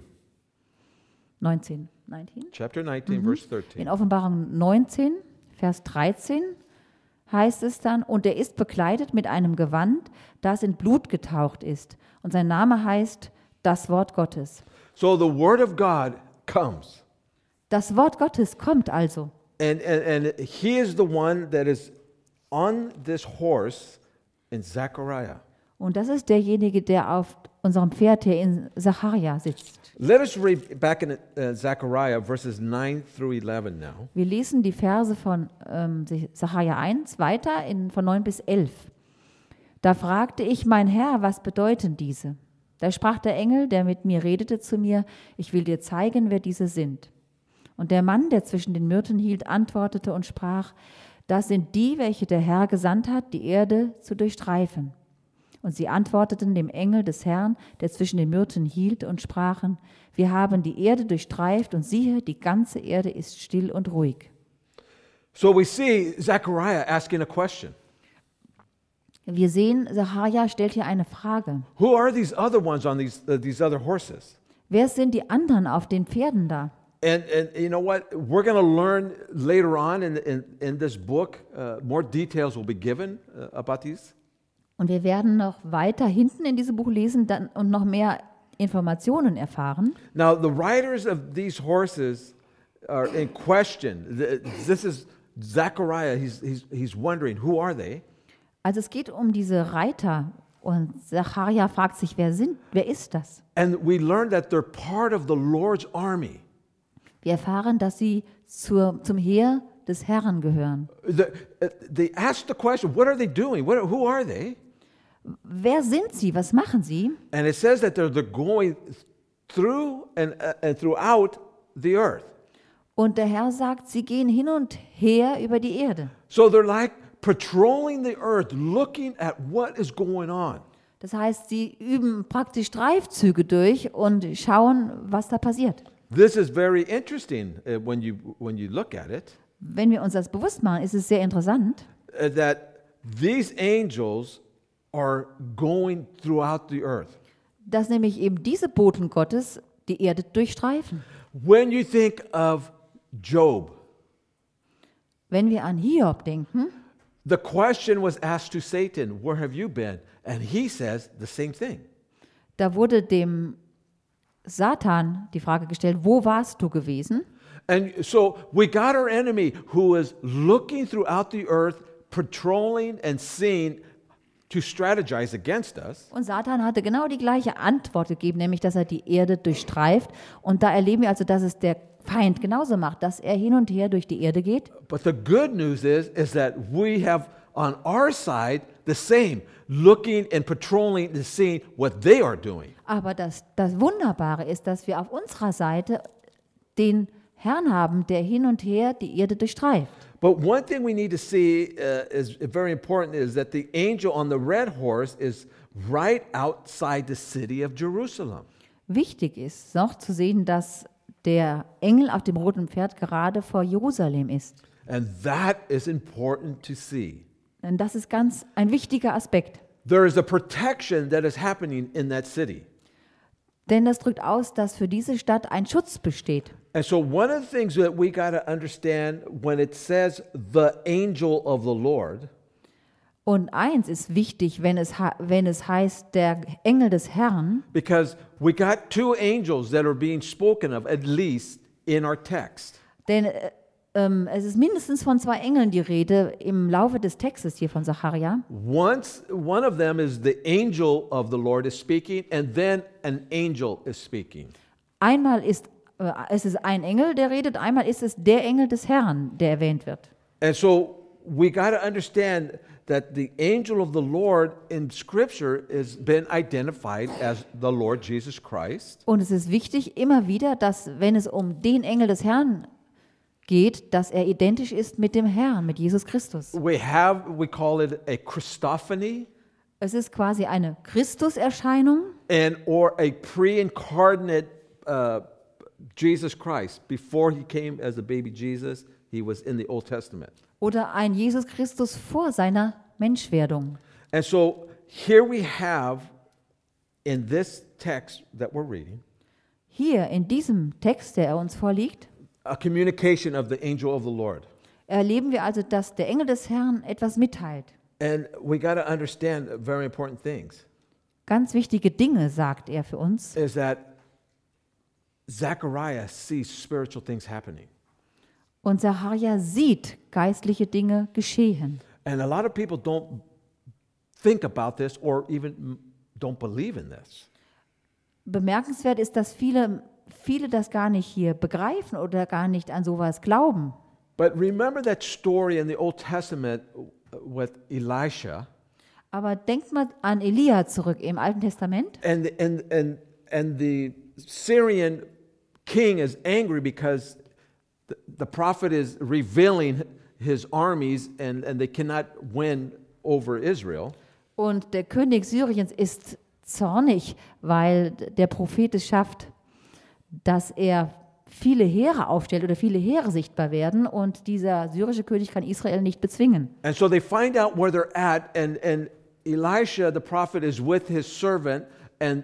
19. chapter 19, verse 13. In Offenbarung 19, Vers 13 heißt es dann, und er ist bekleidet mit einem Gewand, das in Blut getaucht ist. Und sein Name heißt das Wort Gottes. So the word of God comes. Das Wort Gottes kommt also. And he is the one that is on this horse in Zechariah. Und das ist derjenige, der auf unserem Pferd hier in Sacharja sitzt. Let us read back in Zechariah verses 9 through 11 now. Wir lesen die Verse von Sacharja 1 weiter, von 9 bis 11. Da fragte ich, mein Herr, was bedeuten diese? Da sprach der Engel, der mit mir redete, zu mir, ich will dir zeigen, wer diese sind. Und der Mann, der zwischen den Myrten hielt, antwortete und sprach, das sind die, welche der Herr gesandt hat, die Erde zu durchstreifen. Und sie antworteten dem Engel des Herrn, der zwischen den Myrten hielt, und sprachen, wir haben die Erde durchstreift, und siehe, die ganze Erde ist still und ruhig. So we see Zechariah asking a question. Wir sehen, Sacharja stellt hier eine Frage. Who are these other ones on these other horses? Wer sind die anderen auf den Pferden da? And you know what? We're going to learn later on in this book, more details will be given about these. Und wir werden noch weiter hinten in diesem Buch lesen und noch mehr Informationen erfahren. Now, the riders of these horses are in question. This is Zechariah. He's wondering, who are they? Also es geht um diese Reiter und Sacharja fragt sich, wer ist das? And we learn that they're part of the Lord's army. Wir erfahren, dass sie zum Heer des Herrn gehören. They ask the question, what are they doing? Who are they? Wer sind sie? Was machen sie? And it says that they're going through and throughout the earth. Und der Herr sagt, sie gehen hin und her über die Erde. So they're like patrolling the earth, looking at what is going on. Das heißt, sie üben praktisch Streifzüge durch und schauen, was da passiert. This is very interesting when you look at it. Wenn wir uns das bewusst machen, ist es sehr interessant, That these angels are going throughout the earth. dass nämlich eben diese Boten Gottes die Erde durchstreifen. When you think of Job, Wenn wir an Hiob denken, the question was asked to Satan, where have you been? And he says the same thing. da wurde dem Satan die Frage gestellt, wo warst du gewesen? And so we got our enemy who is looking throughout the earth, patrolling and seeing to strategize against us. Und Satan hatte genau die gleiche Antwort gegeben, nämlich dass er die Erde durchstreift. Und da erleben wir also, dass es der Feind genauso macht, dass er hin und her durch die Erde geht. But the good news is that we have on our side the same, looking and patrolling and seeing what they are doing. Aber das Wunderbare ist, dass wir auf unserer Seite den Herrn haben, der hin und her die Erde durchstreift. But one thing we need to see is very important is that the angel on the red horse is right outside the city of Jerusalem. Wichtig ist noch zu sehen, dass der Engel auf dem roten Pferd gerade vor Jerusalem ist. And that is important to see. Denn das ist ganz ein wichtiger Aspekt. There is a protection that is happening in that city. Denn das drückt aus, dass für diese Stadt ein Schutz besteht. And so one of the things that we got to understand when it says the angel of the Lord, Und eins ist wichtig, wenn es heißt, der Engel des Herrn, because we got two angels that are being spoken of, at least in our text. denn es ist mindestens von 2 Engeln die Rede im Laufe des Textes hier von Sacharja. One of them is the angel of the Lord is speaking, and then an angel is speaking. Einmal ist es ist ein Engel, der redet, einmal ist es der Engel des Herrn, der erwähnt wird. And so we got to understand that the angel of the Lord in Scripture has been identified as the Lord Jesus Christ. Und es ist wichtig immer wieder, dass wenn es um den Engel des Herrn geht, dass er identisch ist mit dem Herrn, mit Jesus Christus. We call it a Christophany Es ist quasi eine Christuserscheinung or a pre-incarnate Jesus Christ. Before he came as a baby Jesus, he was in the Old Testament. oder ein Jesus Christus vor seiner Menschwerdung. And so here we have in this text that we're reading, Hier in diesem Text, der uns vorliegt, a communication of the angel of the Lord. erleben wir also, dass der Engel des Herrn etwas mitteilt. And we got to understand very important things. Ganz wichtige Dinge sagt er für uns. Is that Zechariah sees spiritual things happening. Und Sacharja sieht geistliche Dinge geschehen. And a lot of people don't think about this or even don't believe in this. Bemerkenswert ist, dass viele das gar nicht hier begreifen oder gar nicht an sowas glauben. But remember that story in the Old Testament with Elisha. Aber denkt mal an Elia zurück im Alten Testament. And the Syrian king is angry because the prophet is revealing his armies and they cannot win over Israel. Und der König Syriens ist zornig, weil der Prophet es schafft, dass er viele Heere aufstellt oder viele Heere sichtbar werden und dieser syrische König kann Israel nicht bezwingen. And so they find out where they're at and Elisha the prophet is with his servant and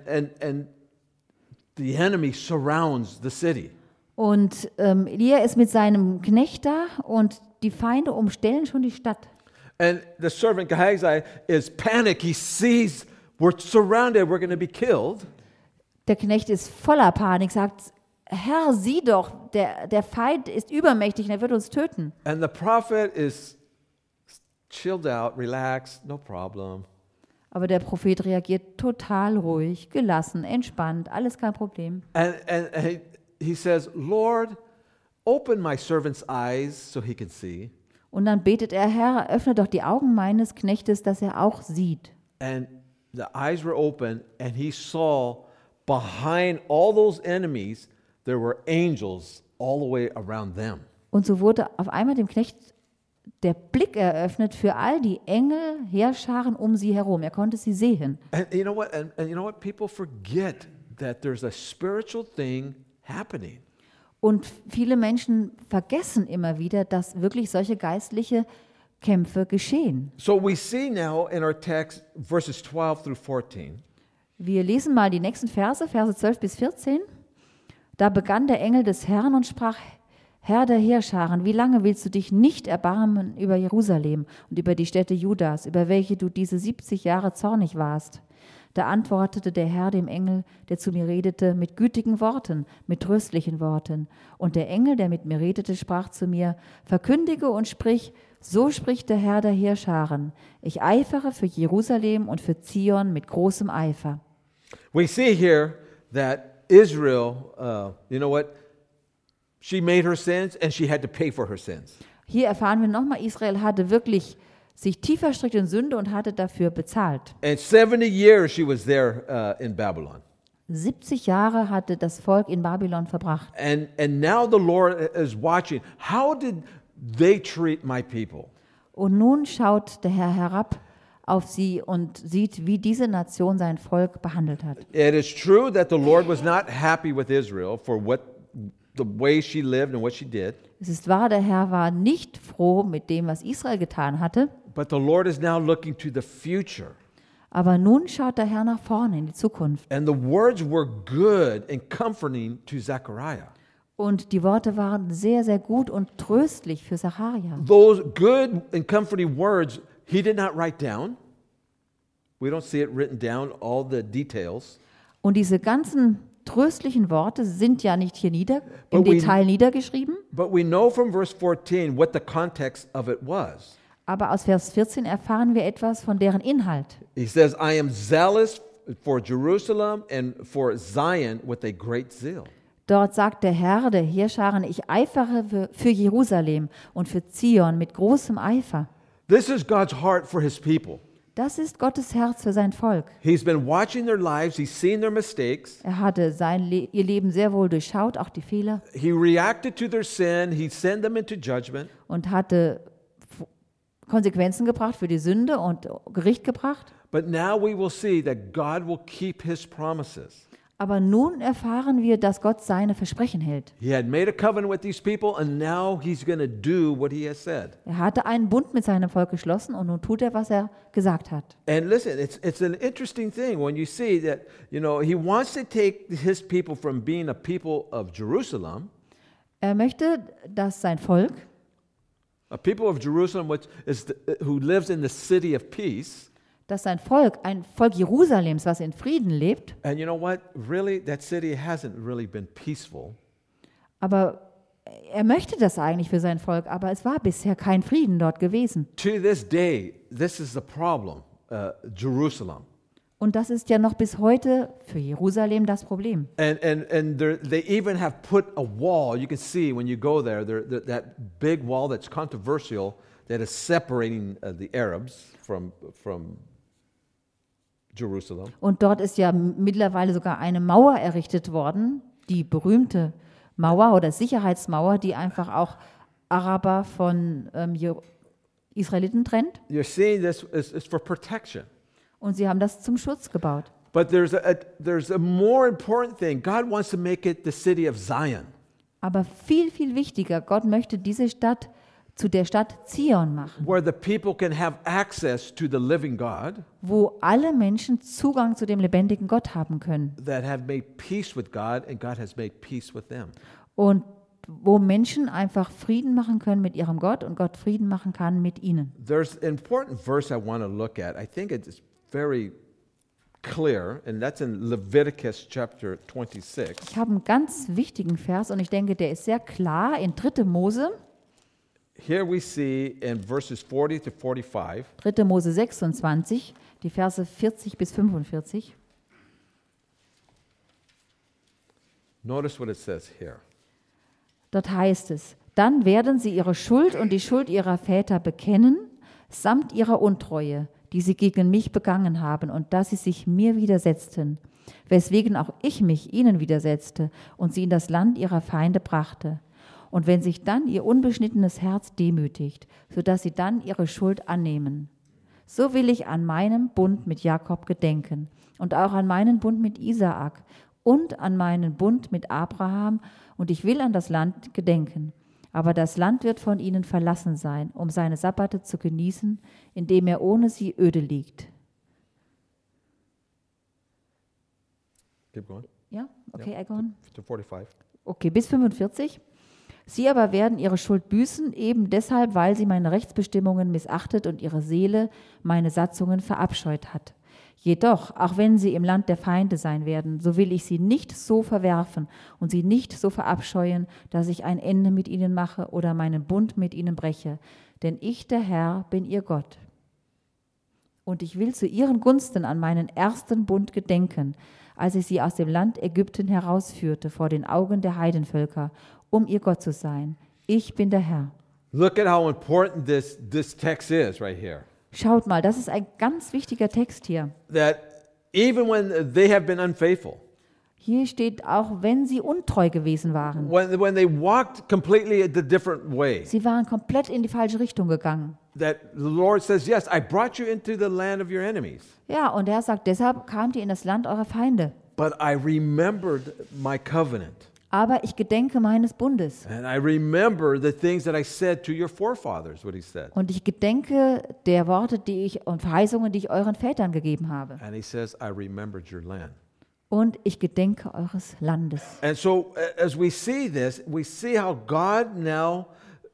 the enemy surrounds the city. Und Elia ist mit seinem Knecht da und die Feinde umstellen schon die Stadt. And the servant Gehazi is panicked. He sees we're surrounded, we're going to be killed. Der Knecht ist voller Panik, sagt, Herr, sieh doch, der Feind ist übermächtig und er wird uns töten. And the prophet is chilled out, relaxed, no problem. Aber der Prophet reagiert total ruhig, gelassen, entspannt, alles kein Problem. And he says, Lord, open my servant's eyes so he can see. Und dann betet er, Herr, öffne doch die Augen meines Knechtes, dass er auch sieht. And the eyes were open and he saw behind all those enemies there were angels all the way around them. Und so wurde auf einmal dem Knecht der Blick eröffnet für all die Engel, Heerscharen um sie herum. Er konnte sie sehen. And you know what? And you know what? People forget that there's a spiritual thing happening. Und viele Menschen vergessen immer wieder, dass wirklich solche geistliche Kämpfe geschehen. So we see now in our text verses 12 through 14. Wir lesen mal die nächsten Verse 12 bis 14. Da begann der Engel des Herrn und sprach, Herr der Heerscharen, wie lange willst du dich nicht erbarmen über Jerusalem und über die Städte Judas, über welche du diese 70 Jahre zornig warst? Da antwortete der Herr dem Engel, der zu mir redete, mit gütigen Worten, mit tröstlichen Worten. Und der Engel, der mit mir redete, sprach zu mir, verkündige und sprich, so spricht der Herr der Heerscharen. Ich eifere für Jerusalem und für Zion mit großem Eifer. We see here that Israel, you know what? She made her sins and she had to pay for her sins. Hier erfahren wir nochmal, Israel hatte wirklich sich tief verstrickt in Sünde und hatte dafür bezahlt. And 70 years she was there in Babylon. 70 Jahre hatte das Volk in Babylon verbracht. And now the Lord is watching. How did they treat my people? Und nun schaut der Herr herab auf sie und sieht, wie diese Nation sein Volk behandelt hat. It is true that the Lord was not happy with Israel for the way she lived and what she did. Es ist wahr, der Herr war nicht froh mit dem, was Israel getan hatte, But the Lord is now looking to the future. aber nun schaut der Herr nach vorne in die Zukunft. And the words were good and comforting to Zechariah. Und die Worte waren sehr, sehr gut und tröstlich für Sacharja. Those good and comforting words he did not write down. We don't see it written down, all the details. Und diese ganzen tröstlichen Worte sind ja nicht hier im But we- Detail niedergeschrieben, But we know from verse 14 what the context of it was. aber aus Vers 14 erfahren wir etwas von deren Inhalt. He says, I am zealous for Jerusalem and for Zion with a great zeal. Dort sagt der Herr der Heerscharen, ich eifere für Jerusalem und für Zion mit großem Eifer. This is God's heart for his people. Das ist Gottes Herz für sein Volk. He's been watching their lives, he's seen their mistakes. Er hatte ihr Leben sehr wohl durchschaut, auch die Fehler, He reacted to their sin, he sent them into judgment. und hatte Konsequenzen gebracht für die Sünde und Gericht gebracht. But now we will see that God will keep his promises. Aber nun erfahren wir, dass Gott seine Versprechen hält. He had made a covenant with these people, and now he's going to do what he has said. Er hatte einen Bund mit seinem Volk geschlossen und nun tut er, was er gesagt hat. And listen, it's an interesting thing when you see that, you know, he wants to take his people from being a people of Jerusalem, Er möchte, dass sein Volk, a people of Jerusalem who lives in the city of peace. dass sein Volk, ein Volk Jerusalems, was in Frieden lebt, And you know what? Really, that city hasn't really been peaceful. aber er möchte das eigentlich für sein Volk, aber es war bisher kein Frieden dort gewesen. To this day, this is the problem, Jerusalem. Und das ist ja noch bis heute für Jerusalem das Problem. And they even have put a wall. You can see when you go there, that big wall that's controversial that is separating the Arabs from Jerusalem. Und dort ist ja mittlerweile sogar eine Mauer errichtet worden, die berühmte Mauer oder Sicherheitsmauer, die einfach auch Araber von Israeliten trennt. You're seeing this is for protection. Und sie haben das zum Schutz gebaut. But there's a more important thing. God wants to make it the city of Zion. Aber viel, viel wichtiger, Gott möchte diese Stadt zu der Stadt Zion machen, Where the people can have access to the living God wo alle Menschen Zugang zu dem lebendigen Gott haben können that have made peace with God and God has made peace with them. und wo Menschen einfach Frieden machen können mit ihrem Gott und Gott Frieden machen kann mit ihnen. There's an important verse I want to look at. I think it's very clear, and that's in Leviticus chapter 26. Ich habe einen ganz wichtigen Vers und ich denke, der ist sehr klar in 3. Mose, Here we see in verses 40 to 45, 3. Mose 26, die Verse 40 bis 45. notice what it says here. Dort heißt es, dann werden sie ihre Schuld und die Schuld ihrer Väter bekennen, samt ihrer Untreue, die sie gegen mich begangen haben und dass sie sich mir widersetzten, weswegen auch ich mich ihnen widersetzte und sie in das Land ihrer Feinde brachte. Und wenn sich dann ihr unbeschnittenes Herz demütigt, sodass sie dann ihre Schuld annehmen, so will ich an meinem Bund mit Jakob gedenken und auch an meinen Bund mit Isaak und an meinen Bund mit Abraham, und ich will an das Land gedenken. Aber das Land wird von ihnen verlassen sein, um seine Sabbate zu genießen, indem er ohne sie öde liegt. Keep going. Ja, okay, Egon. To 45. Okay, bis 45. Sie aber werden ihre Schuld büßen, eben deshalb, weil sie meine Rechtsbestimmungen missachtet und ihre Seele meine Satzungen verabscheut hat. Jedoch, auch wenn sie im Land der Feinde sein werden, so will ich sie nicht so verwerfen und sie nicht so verabscheuen, dass ich ein Ende mit ihnen mache oder meinen Bund mit ihnen breche. Denn ich, der Herr, bin ihr Gott. Und ich will zu ihren Gunsten an meinen ersten Bund gedenken, als ich sie aus dem Land Ägypten herausführte vor den Augen der Heidenvölker, um ihr Gott zu sein. Ich bin der Herr. Look at how important this text is right here. Schaut mal, das ist ein ganz wichtiger Text hier. That even when they have been unfaithful, Hier steht auch, wenn sie untreu gewesen waren. when they walked completely a different way, Sie waren komplett in die falsche Richtung gegangen. that the Lord says, yes, I brought you into the land of your enemies, Ja, und er sagt, deshalb kamt ihr in das Land eurer Feinde. but I remembered my covenant. Aber ich gedenke meines Bundes. And I remember the things that I said to your forefathers, what he said. Und ich gedenke der Worte, und Verheißungen, die ich euren Vätern gegeben habe. And he says, I remembered your land. Und ich gedenke eures Landes. And so as we see this, we see how God now,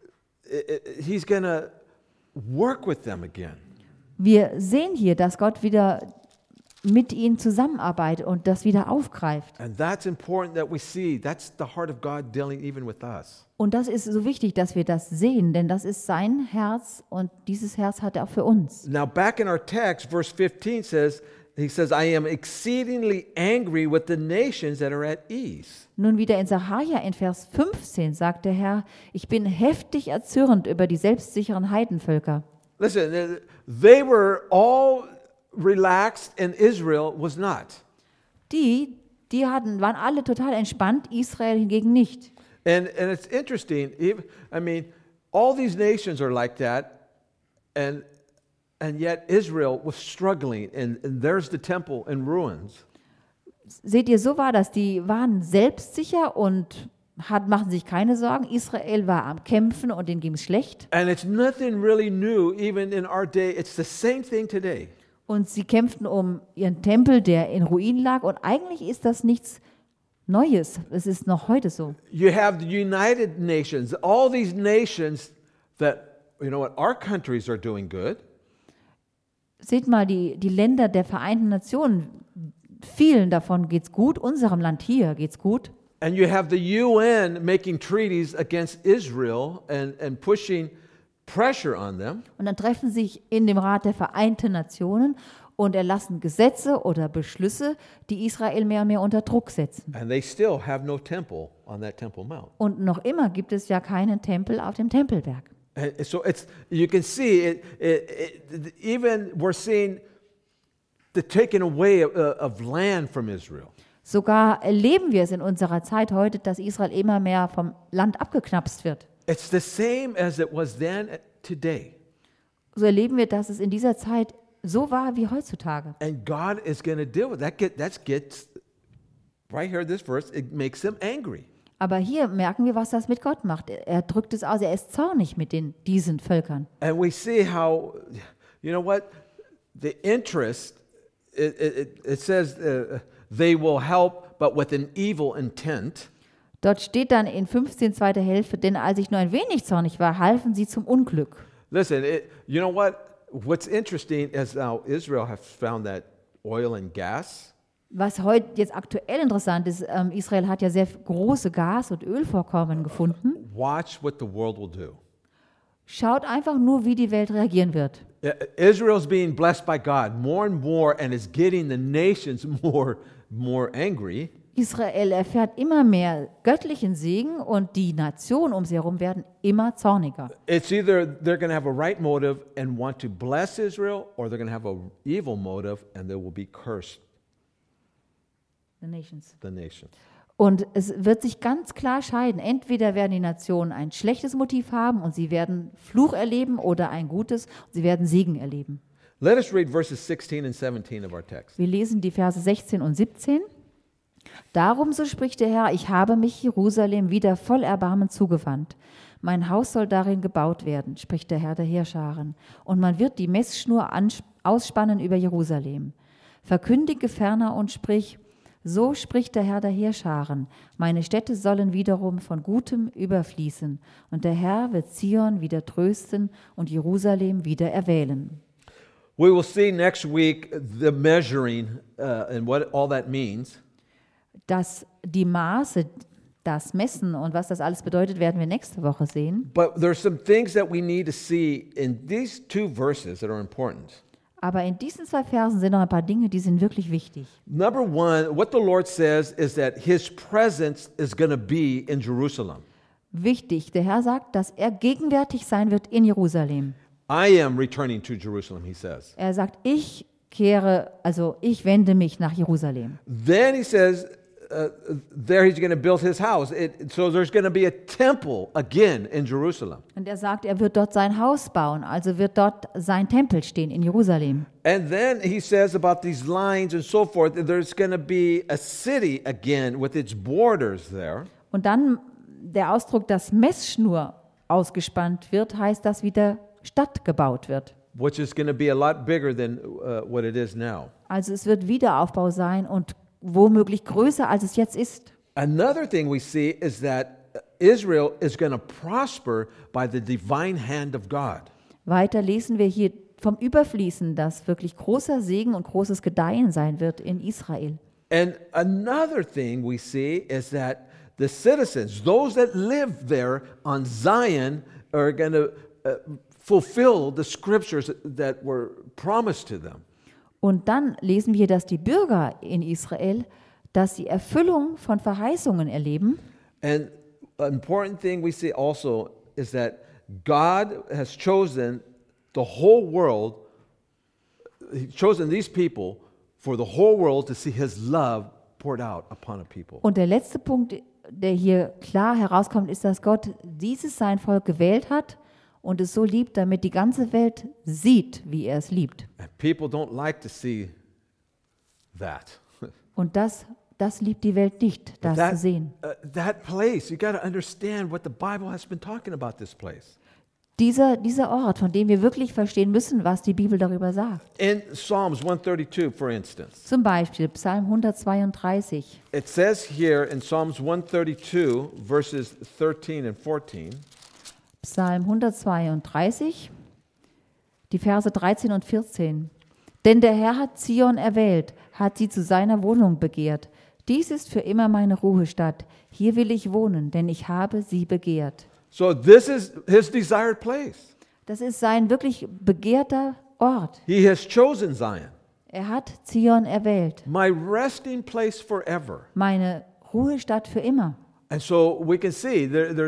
he's going to work with them again. Wir sehen hier, dass Gott wieder mit ihnen zusammenarbeitet und das wieder aufgreift. And that's important that we see. That's the heart of God dealing even with us. Und das ist so wichtig, dass wir das sehen, denn das ist sein Herz und dieses Herz hat er auch für uns. Now back in our text, verse 15 says, he says, I am exceedingly angry with the nations that are at ease. Nun wieder in Sacharja in Vers 15 sagt der Herr, ich bin heftig erzürnt über die selbstsicheren Heidenvölker. Listen, they were all relaxed and Israel was not. Die waren alle total entspannt, Israel hingegen nicht. And it's interesting, I mean, all these nations are like that, and yet Israel was struggling, and there's the temple in ruins. Seht ihr, so war das. Die waren selbstsicher und machten sich keine Sorgen. Israel war am Kämpfen und denen ging es schlecht. And it's nothing really new, even in our day. It's the same thing today. Und sie kämpften um ihren Tempel, der in Ruinen lag. Und eigentlich ist das nichts Neues. Es ist noch heute so. You have the United Nations, all these nations that, you know what, our countries are doing good. Seht mal, die Länder der Vereinten Nationen, vielen davon geht's gut. Unserem Land hier geht's gut. And you have the UN making treaties against Israel and pushing pressure on them. Und dann treffen sie sich in dem Rat der Vereinten Nationen und erlassen Gesetze oder Beschlüsse, die Israel mehr und mehr unter Druck setzen. And they still have no temple on that Temple Mount. Und noch immer gibt es ja keinen Tempel auf dem Tempelberg. And so you can see even we're seeing the taking away of land from Israel. Sogar erleben wir es in unserer Zeit heute, dass Israel immer mehr vom Land abgeknapst wird. It's the same as it was then today. So erleben wir, dass es in dieser Zeit so war wie heutzutage. And God is going to deal with that. That gets right here, this verse, it makes him angry. Aber hier merken wir, was das mit Gott macht. Er drückt es aus, er ist zornig mit diesen Völkern. And we see how, you know what, the interest, it says they will help, but with an evil intent. Dort steht dann in 15 zweiter Hälfte, denn als ich nur ein wenig zornig war, halfen sie zum Unglück. Listen, you know what? What's interesting is now Israel has found that oil and gas. Was heute jetzt aktuell interessant ist, Israel hat ja sehr große Gas- und Ölvorkommen gefunden. Watch what the world will do. Schaut einfach nur, wie die Welt reagieren wird. Israel's being blessed by God more and more and is getting the nations more angry. Israel erfährt immer mehr göttlichen Segen und die Nationen um sie herum werden immer zorniger. It's either they're going to have a right motive and want to bless Israel, or they're going to have an evil motive and they will be cursed, The nations. the nation. Und es wird sich ganz klar scheiden. Entweder werden die Nationen ein schlechtes Motiv haben und sie werden Fluch erleben oder ein gutes und sie werden Segen erleben. Let us read verses 16 and 17 of our text. Wir lesen die Verse 16 und 17. Darum, so spricht der Herr, ich habe mich Jerusalem wieder voll Erbarmen zugewandt. Mein Haus soll darin gebaut werden, spricht der Herr der Heerscharen. Und man wird die Messschnur ausspannen über Jerusalem. Verkündige ferner und sprich, so spricht der Herr der Heerscharen. Meine Städte sollen wiederum von Gutem überfließen. Und der Herr wird Zion wieder trösten und Jerusalem wieder erwählen. We will see next week the measuring and what all that means. Dass die Maße, das Messen und was das alles bedeutet, werden wir nächste Woche sehen. But there's some things that we need to see in these two verses that are important. Aber in diesen 2 Versen sind noch ein paar Dinge, die sind wirklich wichtig. Number one, what the Lord says is that His presence is going to be in Jerusalem. Wichtig, der Herr sagt, dass er gegenwärtig sein wird in Jerusalem. I am returning to Jerusalem, He says. Er sagt, ich wende mich nach Jerusalem. Then He says, there He's going to build His house. So there's going to be a temple again in Jerusalem. Und er sagt, er wird dort sein Haus bauen, also wird dort sein Tempel stehen in Jerusalem. And then He says about these lines and so forth, there's going to be a city again with its borders there. Und dann der Ausdruck, dass Messschnur ausgespannt wird, heißt, dass wieder Stadt gebaut wird. Which is going to be a lot bigger than what it is now. Also es wird Wiederaufbau sein und womöglich größer, als es jetzt ist. Another thing we see is that Israel is going to prosper by the divine hand of God. Weiter lesen wir hier vom Überfließen, dass wirklich großer Segen und großes Gedeihen sein wird in Israel. And another thing we see is that the citizens, those that live there on Zion, are going to fulfill the scriptures that were promised to them. Und dann lesen wir, dass die Bürger in Israel, dass die Erfüllung von Verheißungen erleben. And an important thing we see also is that God has chosen the whole world, He's chosen these people for the whole world to see His love poured out upon a people. Und der letzte Punkt, der hier klar herauskommt, ist, dass Gott dieses sein Volk gewählt hat und es so liebt, damit die ganze Welt sieht, wie er es liebt. And people don't like to see that. Und das liebt die Welt nicht, das zu sehen. That place, you got to understand what the Bible has been talking about this place. Dieser Ort, von dem wir wirklich verstehen müssen, was die Bibel darüber sagt. In Psalms 132, for instance, Zum Beispiel Psalm 132. it says here in Psalms 132, verses 13 and 14, Psalm 132, die Verse 13 und 14. Denn der Herr hat Zion erwählt, hat sie zu seiner Wohnung begehrt. Dies ist für immer meine Ruhestadt. Hier will ich wohnen, denn ich habe sie begehrt. so this is His desired place. Das ist sein wirklich begehrter Ort. He has chosen Zion, Er hat Zion erwählt, my resting place forever. meine Ruhestadt für immer. And so we can see there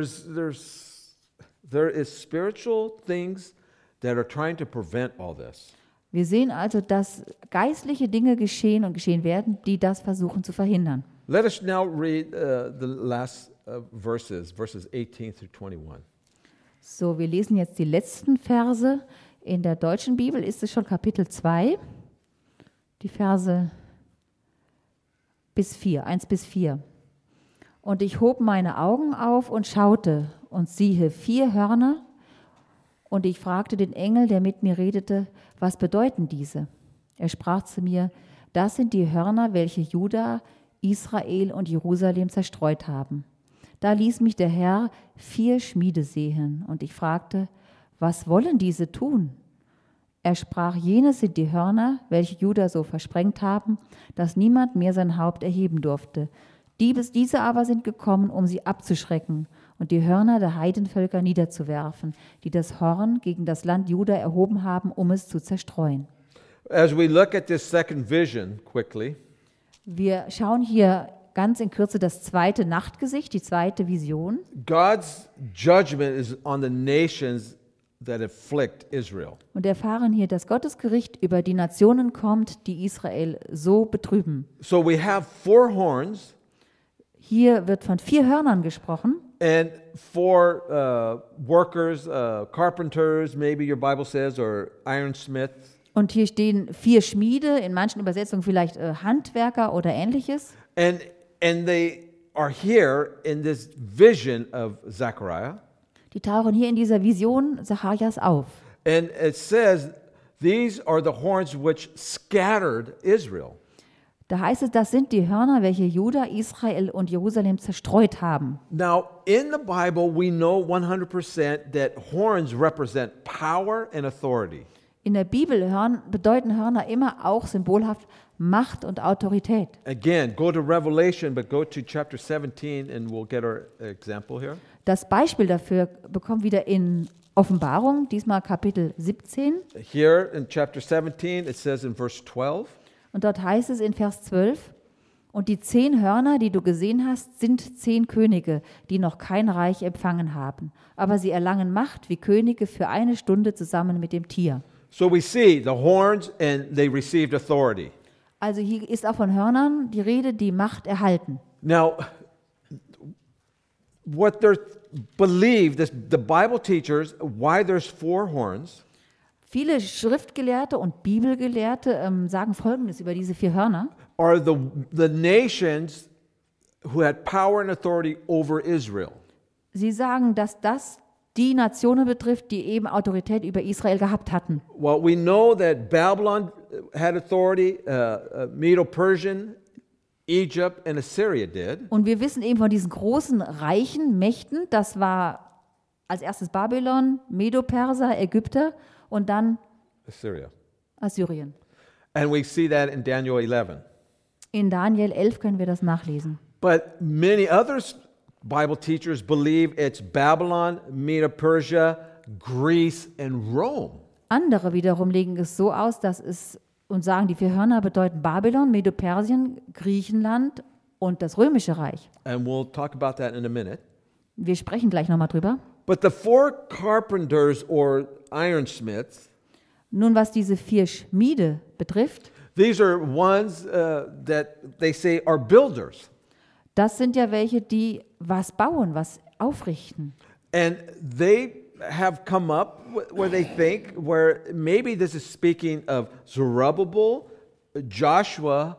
is spiritual things that are trying to prevent all this. Wir sehen also, dass geistliche Dinge geschehen und geschehen werden, die das versuchen zu verhindern. Let us now read the last verses 18 through 21. So, wir lesen jetzt die letzten Verse. In der deutschen Bibel ist es schon Kapitel 2, die Verse 1 bis 4. Und ich hob meine Augen auf und schaute, und siehe 4 Hörner. Und ich fragte den Engel, der mit mir redete, was bedeuten diese? Er sprach zu mir, das sind die Hörner, welche Juda, Israel und Jerusalem zerstreut haben. Da ließ mich der Herr 4 Schmiede sehen, und ich fragte, was wollen diese tun? Er sprach, jene sind die Hörner, welche Juda so versprengt haben, dass niemand mehr sein Haupt erheben durfte. Diese aber sind gekommen, um sie abzuschrecken und die Hörner der Heidenvölker niederzuwerfen, die das Horn gegen das Land Juda erhoben haben, um es zu zerstreuen. As we look at this second vision quickly, Wir schauen hier ganz in Kürze das zweite Nachtgesicht, die zweite Vision. God's judgment is on the nations that afflict Israel. Und erfahren hier, dass Gottes Gericht über die Nationen kommt, die Israel so betrüben. So we have 4 horns Hier wird von 4 Hörnern gesprochen. and 4 workers, carpenters, maybe your Bible says, or ironsmiths. Und hier stehen 4 Schmiede, in manchen Übersetzungen vielleicht Handwerker oder ähnliches. And they are here in this vision of Zechariah. Die tauchen hier in dieser Vision Zacharias auf. And it says, these are the horns which scattered Israel. Da heißt es, das sind die Hörner, welche Juda, Israel und Jerusalem zerstreut haben. Now, in the Bible, we know 100% that horns represent power and authority. In der Bibel bedeuten Hörner immer auch symbolhaft Macht und Autorität. Again, go to Revelation, but go to chapter 17 and we'll get our example here. Das Beispiel dafür bekommt wieder in Offenbarung, diesmal Kapitel 17. Here in chapter 17, it says in verse 12, Und dort heißt es in Vers 12, und die 10 Hörner, die du gesehen hast, sind 10 Könige, die noch kein Reich empfangen haben. Aber sie erlangen Macht wie Könige für eine Stunde zusammen mit dem Tier. so we see the horns and they received authority. Also hier ist auch von Hörnern die Rede, die Macht erhalten. Now, what they believe, the Bible teachers, why there's 4 horns, Viele Schriftgelehrte und Bibelgelehrte sagen Folgendes über diese 4 Hörner. are the nations who had power and authority over Israel. Sie sagen, dass das die Nationen betrifft, die eben Autorität über Israel gehabt hatten. Well, we know that Babylon had authority, Medo-Persian, Egypt, and Assyria did. Und wir wissen eben von diesen großen, reichen Mächten, das war als erstes Babylon, Medo-Perser, Ägypter und dann Assyria. Assyrien. And we see that in Daniel 11. In Daniel 11 können wir das nachlesen. But many other Bible teachers believe it's Babylon, Medo-Persia, Greece, and Rome. Andere wiederum legen es so aus, dass es und sagen, die 4 Hörner bedeuten Babylon, Medo-Persien, Griechenland und das Römische Reich. And we'll talk about that in a minute. Wir sprechen gleich nochmal drüber. But the 4 carpenters or ironsmiths, Nun, was diese 4 Schmiede betrifft, these are ones that they say are builders. das sind ja welche, die was bauen, was aufrichten. And they have come up where they think, where maybe this is speaking of Zerubbabel, Joshua,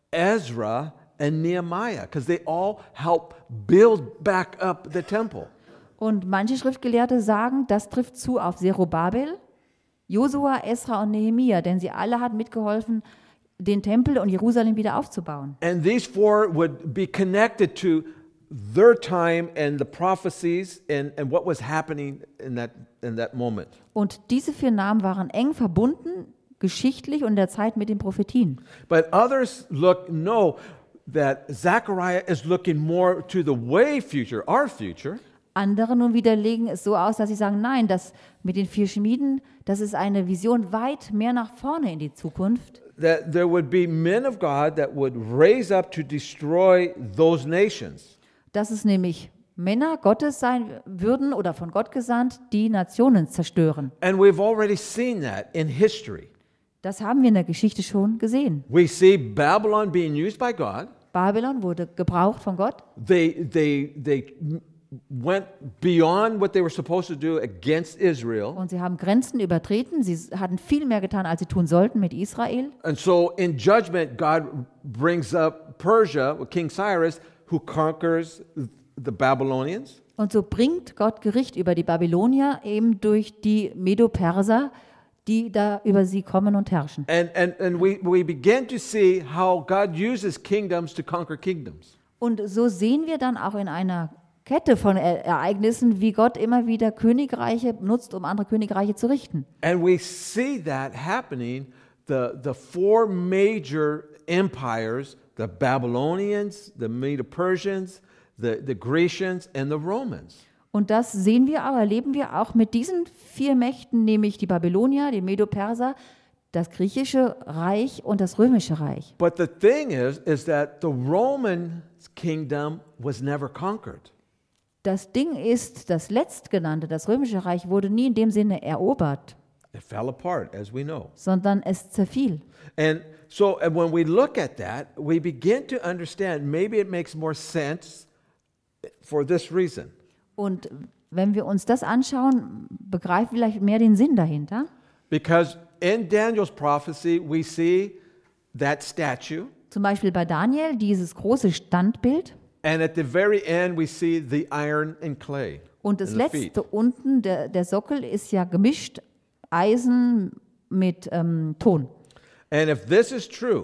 Ezra, and Nehemiah, because they all help build back up the temple. Und manche Schriftgelehrte sagen, das trifft zu auf Zerubabel, Josua, Esra und Nehemia, denn sie alle hatten mitgeholfen, den Tempel und Jerusalem wieder aufzubauen. And these 4 would be connected to their time and the prophecies and what was happening in that moment. Und diese 4 Namen waren eng verbunden, geschichtlich und in der Zeit mit den Prophetien. But others know that Zechariah is looking more to the way future, our future. Andere nun wieder legen es so aus, dass sie sagen, nein, das mit den 4 Schmieden, das ist eine Vision weit mehr nach vorne in die Zukunft. That there would be men of God that would raise up to destroy those nations. Dass es nämlich Männer Gottes sein würden oder von Gott gesandt, die Nationen zerstören. And we've already seen that in history. Das haben wir in der Geschichte schon gesehen. We see Babylon being used by God. Babylon wurde gebraucht von Gott. They went beyond what they were supposed to do against Israel. Und sie haben Grenzen übertreten. Sie hatten viel mehr getan, als sie tun sollten mit Israel. And so in judgment, God brings up Persia, King Cyrus, who conquers the Babylonians. Und so bringt Gott Gericht über die Babylonier eben durch die Medo-Perser, die da über sie kommen und herrschen. And we begin to see how God uses kingdoms to conquer kingdoms. Und so sehen wir dann auch in einer Kette von Ereignissen, wie Gott immer wieder Königreiche nutzt, um andere Königreiche zu richten. And we see that happening, the 4 major empires, the Babylonians, the Medo-Persians, the Grecians, and the Romans. Und das sehen wir aber, erleben wir auch mit diesen 4 Mächten, nämlich die Babylonier, die Medo-Perser, das griechische Reich und das römische Reich. But the thing is that the Roman kingdom was never conquered. Das Ding ist, das letztgenannte, das römische Reich, wurde nie in dem Sinne erobert, It fell apart, as we know. sondern es zerfiel. And so when we look at that, we begin to understand maybe it makes more sense for this reason. Und wenn wir uns das anschauen, begreifen wir vielleicht mehr den Sinn dahinter. Because in Daniel's prophecy, we see that statue. Zum Beispiel bei Daniel, dieses große Standbild. And at the very end, we see the iron and clay. Und das and the feet. letzte unten, der Sockel, ist ja gemischt Eisen mit Ton. And if this is true,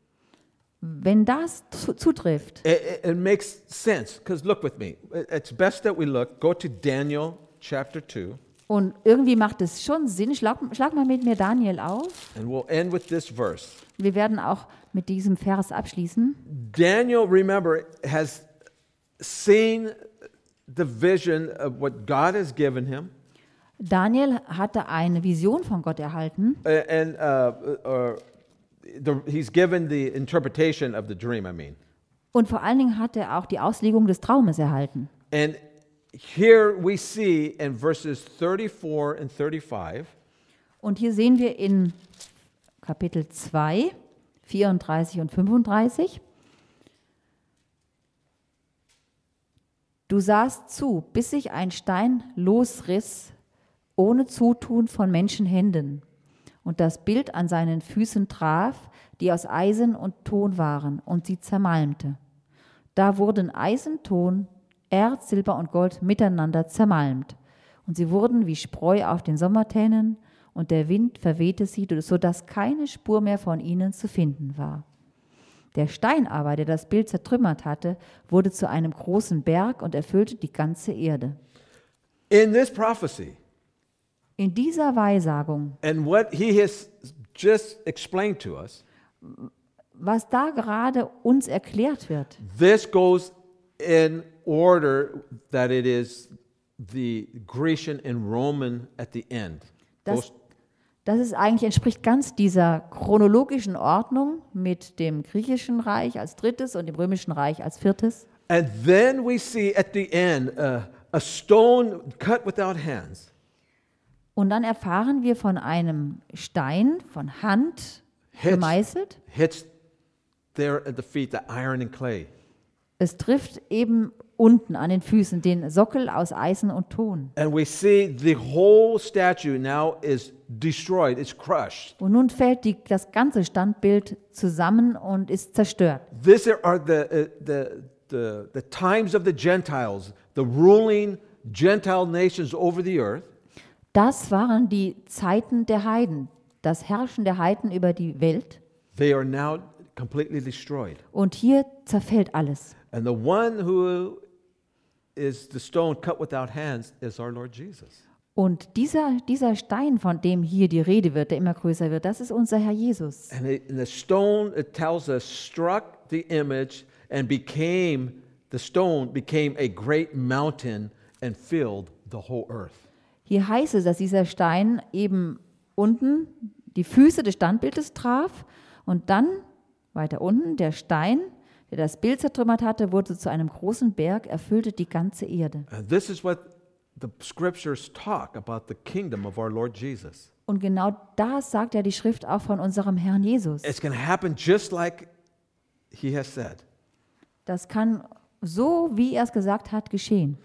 Wenn das zutrifft, it makes sense. Because look with me. It's best that we look. Go to Daniel chapter 2. Und irgendwie macht es schon Sinn. Schlag mal mit mir Daniel auf. And we'll end with this verse. Wir werden auch mit diesem Vers abschließen. Daniel, remember, has seen the vision of what God has given him. Daniel hatte eine Vision von Gott erhalten. And he's given the interpretation of the dream, I mean. Und vor allen Dingen hat er auch die Auslegung des Traumes erhalten. And here we see in verses 34 and 35, Und hier sehen wir in Kapitel 2, 34 und 35. Du sahst zu, bis sich ein Stein losriss, ohne Zutun von Menschenhänden, und das Bild an seinen Füßen traf, die aus Eisen und Ton waren, und sie zermalmte. Da wurden Eisen, Ton, Erz, Silber und Gold miteinander zermalmt, und sie wurden wie Spreu auf den Sommertänen, und der Wind verwehte sie, sodass keine Spur mehr von ihnen zu finden war. Der Stein aber, der das Bild zertrümmert hatte, wurde zu einem großen Berg und erfüllte die ganze Erde. in this prophecy, In dieser Weissagung, and what he has just explained to us, was da gerade uns erklärt wird, this goes in order that it is the Grecian and Roman at the end. das, entspricht ganz dieser chronologischen Ordnung mit dem griechischen Reich als drittes und dem römischen Reich als viertes. And then we see at the end a stone cut without hands. Und dann erfahren wir von einem Stein von Hand gemeißelt. Hits there at the feet, the iron and clay. Es trifft eben unten an den Füßen den Sockel aus Eisen und Ton. And we see the whole statue now is destroyed, it's crushed. Und nun fällt das ganze Standbild zusammen und ist zerstört. These are the times of the Gentiles, the ruling Gentile nations over the earth. Das waren die Zeiten der Heiden, das Herrschen der Heiden über die Welt. They are now completely destroyed. Und hier zerfällt alles. And the one who is the stone cut without hands is our Lord Jesus. Und dieser Stein, von dem hier die Rede wird, der immer größer wird, das ist unser Herr Jesus. And the stone, it tells us, struck the image and the stone became a great mountain and filled the whole earth. Hier heißt es, dass dieser Stein eben unten die Füße des Standbildes traf und dann weiter unten der Stein, der das Bild zertrümmert hatte, wurde zu einem großen Berg, erfüllte die ganze Erde. And this is what the scriptures talk about the kingdom of our Lord Jesus. Und genau das sagt ja die Schrift auch von unserem Herrn Jesus. It's going to happen just like he has said. Das kann so, wie er es gesagt hat, geschehen.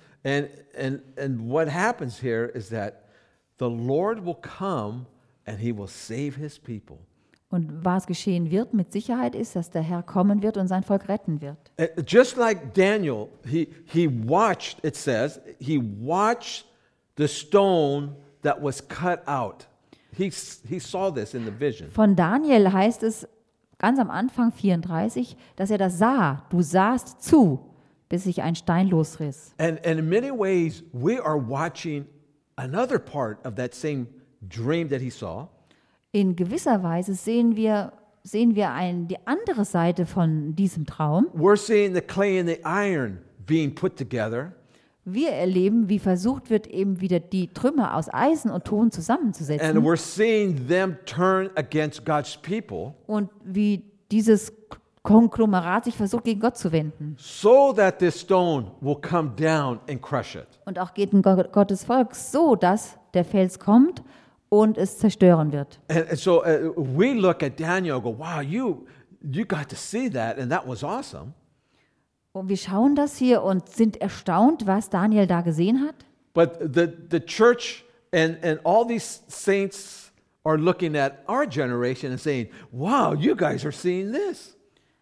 And what happens here is that the Lord will come and he will save his people. Und was geschehen wird, mit Sicherheit ist, dass der Herr kommen wird und sein Volk retten wird. Just like Daniel, he watched, it says, he watched the stone that was cut out. He saw this in the vision. Von Daniel heißt es ganz am Anfang 34, dass er das sah. Du sahst zu, bis sich ein Stein losriss. And in many ways, we are watching another part of that same dream that he saw. In gewisser Weise sehen wir die andere Seite von diesem Traum. We're seeing the clay and the iron being put together. Wir erleben, wie versucht wird, eben wieder die Trümmer aus Eisen und Ton And zusammenzusetzen we're seeing them turn against God's people und wie dieses Konglomerat sich versucht, gegen Gott zu wenden. so that this stone will come down and crush it. Und auch gegen Gottes Volk, so dass der Fels kommt und es zerstören wird. And so we look at Daniel and go, wow, you got to see that, and that was awesome. Und wir schauen das hier und sind erstaunt, was Daniel da gesehen hat. But the church and all these saints are looking at our generation and saying, wow, you guys are seeing this.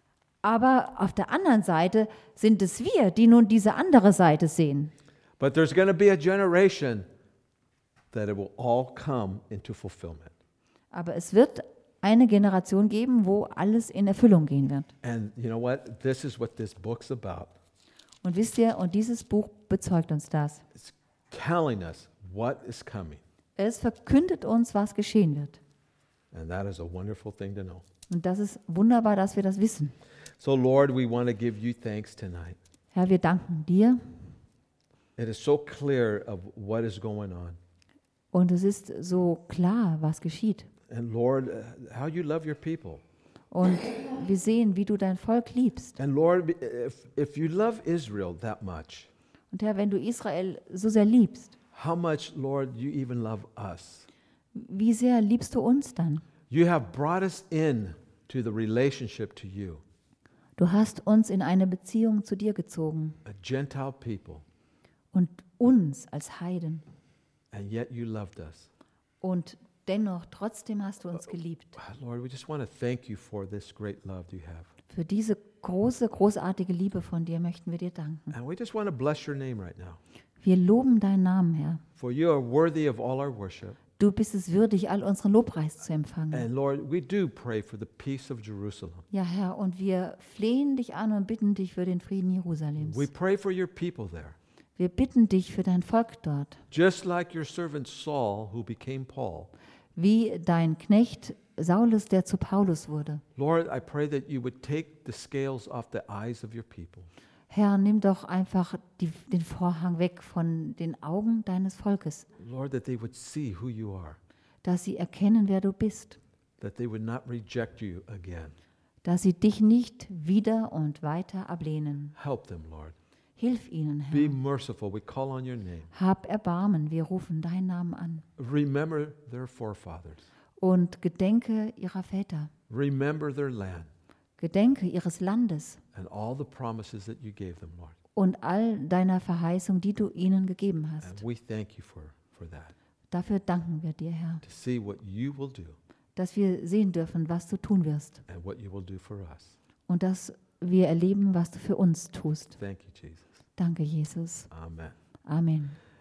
Aber auf der anderen Seite sind es wir, die nun diese andere Seite sehen. But there's going to be a generation that it will all come into fulfillment. Aber es wird eine Generation geben, wo alles in Erfüllung gehen wird. And you know what? This is what this book's about. Und wisst ihr, und dieses Buch bezeugt uns das. It's telling us what is coming. Es verkündet uns, was geschehen wird. And that is a wonderful thing to know. Und das ist wunderbar, dass wir das wissen. So, Lord, we want to give you thanks tonight. Herr, wir danken dir. It is so clear of what is going on. Und es ist so klar, was geschieht. And Lord, how you love your people. Und wir sehen, wie du dein Volk liebst. And Lord, if you love Israel that much, Und Herr, wenn du Israel so sehr liebst, how much, Lord, you even love us. wie sehr liebst du uns dann? You have brought us in to the relationship to you, Du hast uns in eine Beziehung zu dir gezogen a Gentile people, und uns als Heiden. and yet you loved us. Und dennoch, trotzdem hast du uns geliebt. Lord, we just want to thank you for this great love you have. Für diese große, großartige Liebe von dir möchten wir dir danken. And we just want to bless your name right now. Wir loben deinen Namen, Herr. For you are worthy of all our worship. Du bist es würdig, all unseren Lobpreis zu empfangen. And Lord, we do pray for the peace of Jerusalem. Ja, Herr, und wir flehen dich an und bitten dich für den Frieden Jerusalems. We pray for your people there. Wir bitten dich für dein Volk dort. Just like your servant Saul, who became Paul. Wie dein Knecht Saulus, der zu Paulus wurde. Lord, I pray that you would take the scales off the eyes of your people. Herr, nimm doch einfach den Vorhang weg von den Augen deines Volkes, Lord, that they would see who you are, dass sie erkennen, wer du bist, that they would not reject you again. dass sie dich nicht wieder und weiter ablehnen. Help them, Lord. Hilf ihnen, Be Herr. merciful. We call on your name. Hab Erbarmen, wir rufen deinen Namen an. Remember their forefathers. Und gedenke ihrer Väter, Remember their land gedenke ihres Landes and all the promises that you gave them, Lord. und all deiner Verheißung, die du ihnen gegeben And hast. we thank you for that, Dafür danken wir dir, Herr, to see what you will do dass wir sehen dürfen, was du tun wirst and what you will do for us. und dass wir erleben, was du für uns tust. Thank you, Jesus. Danke, Jesus. Amen. Amen.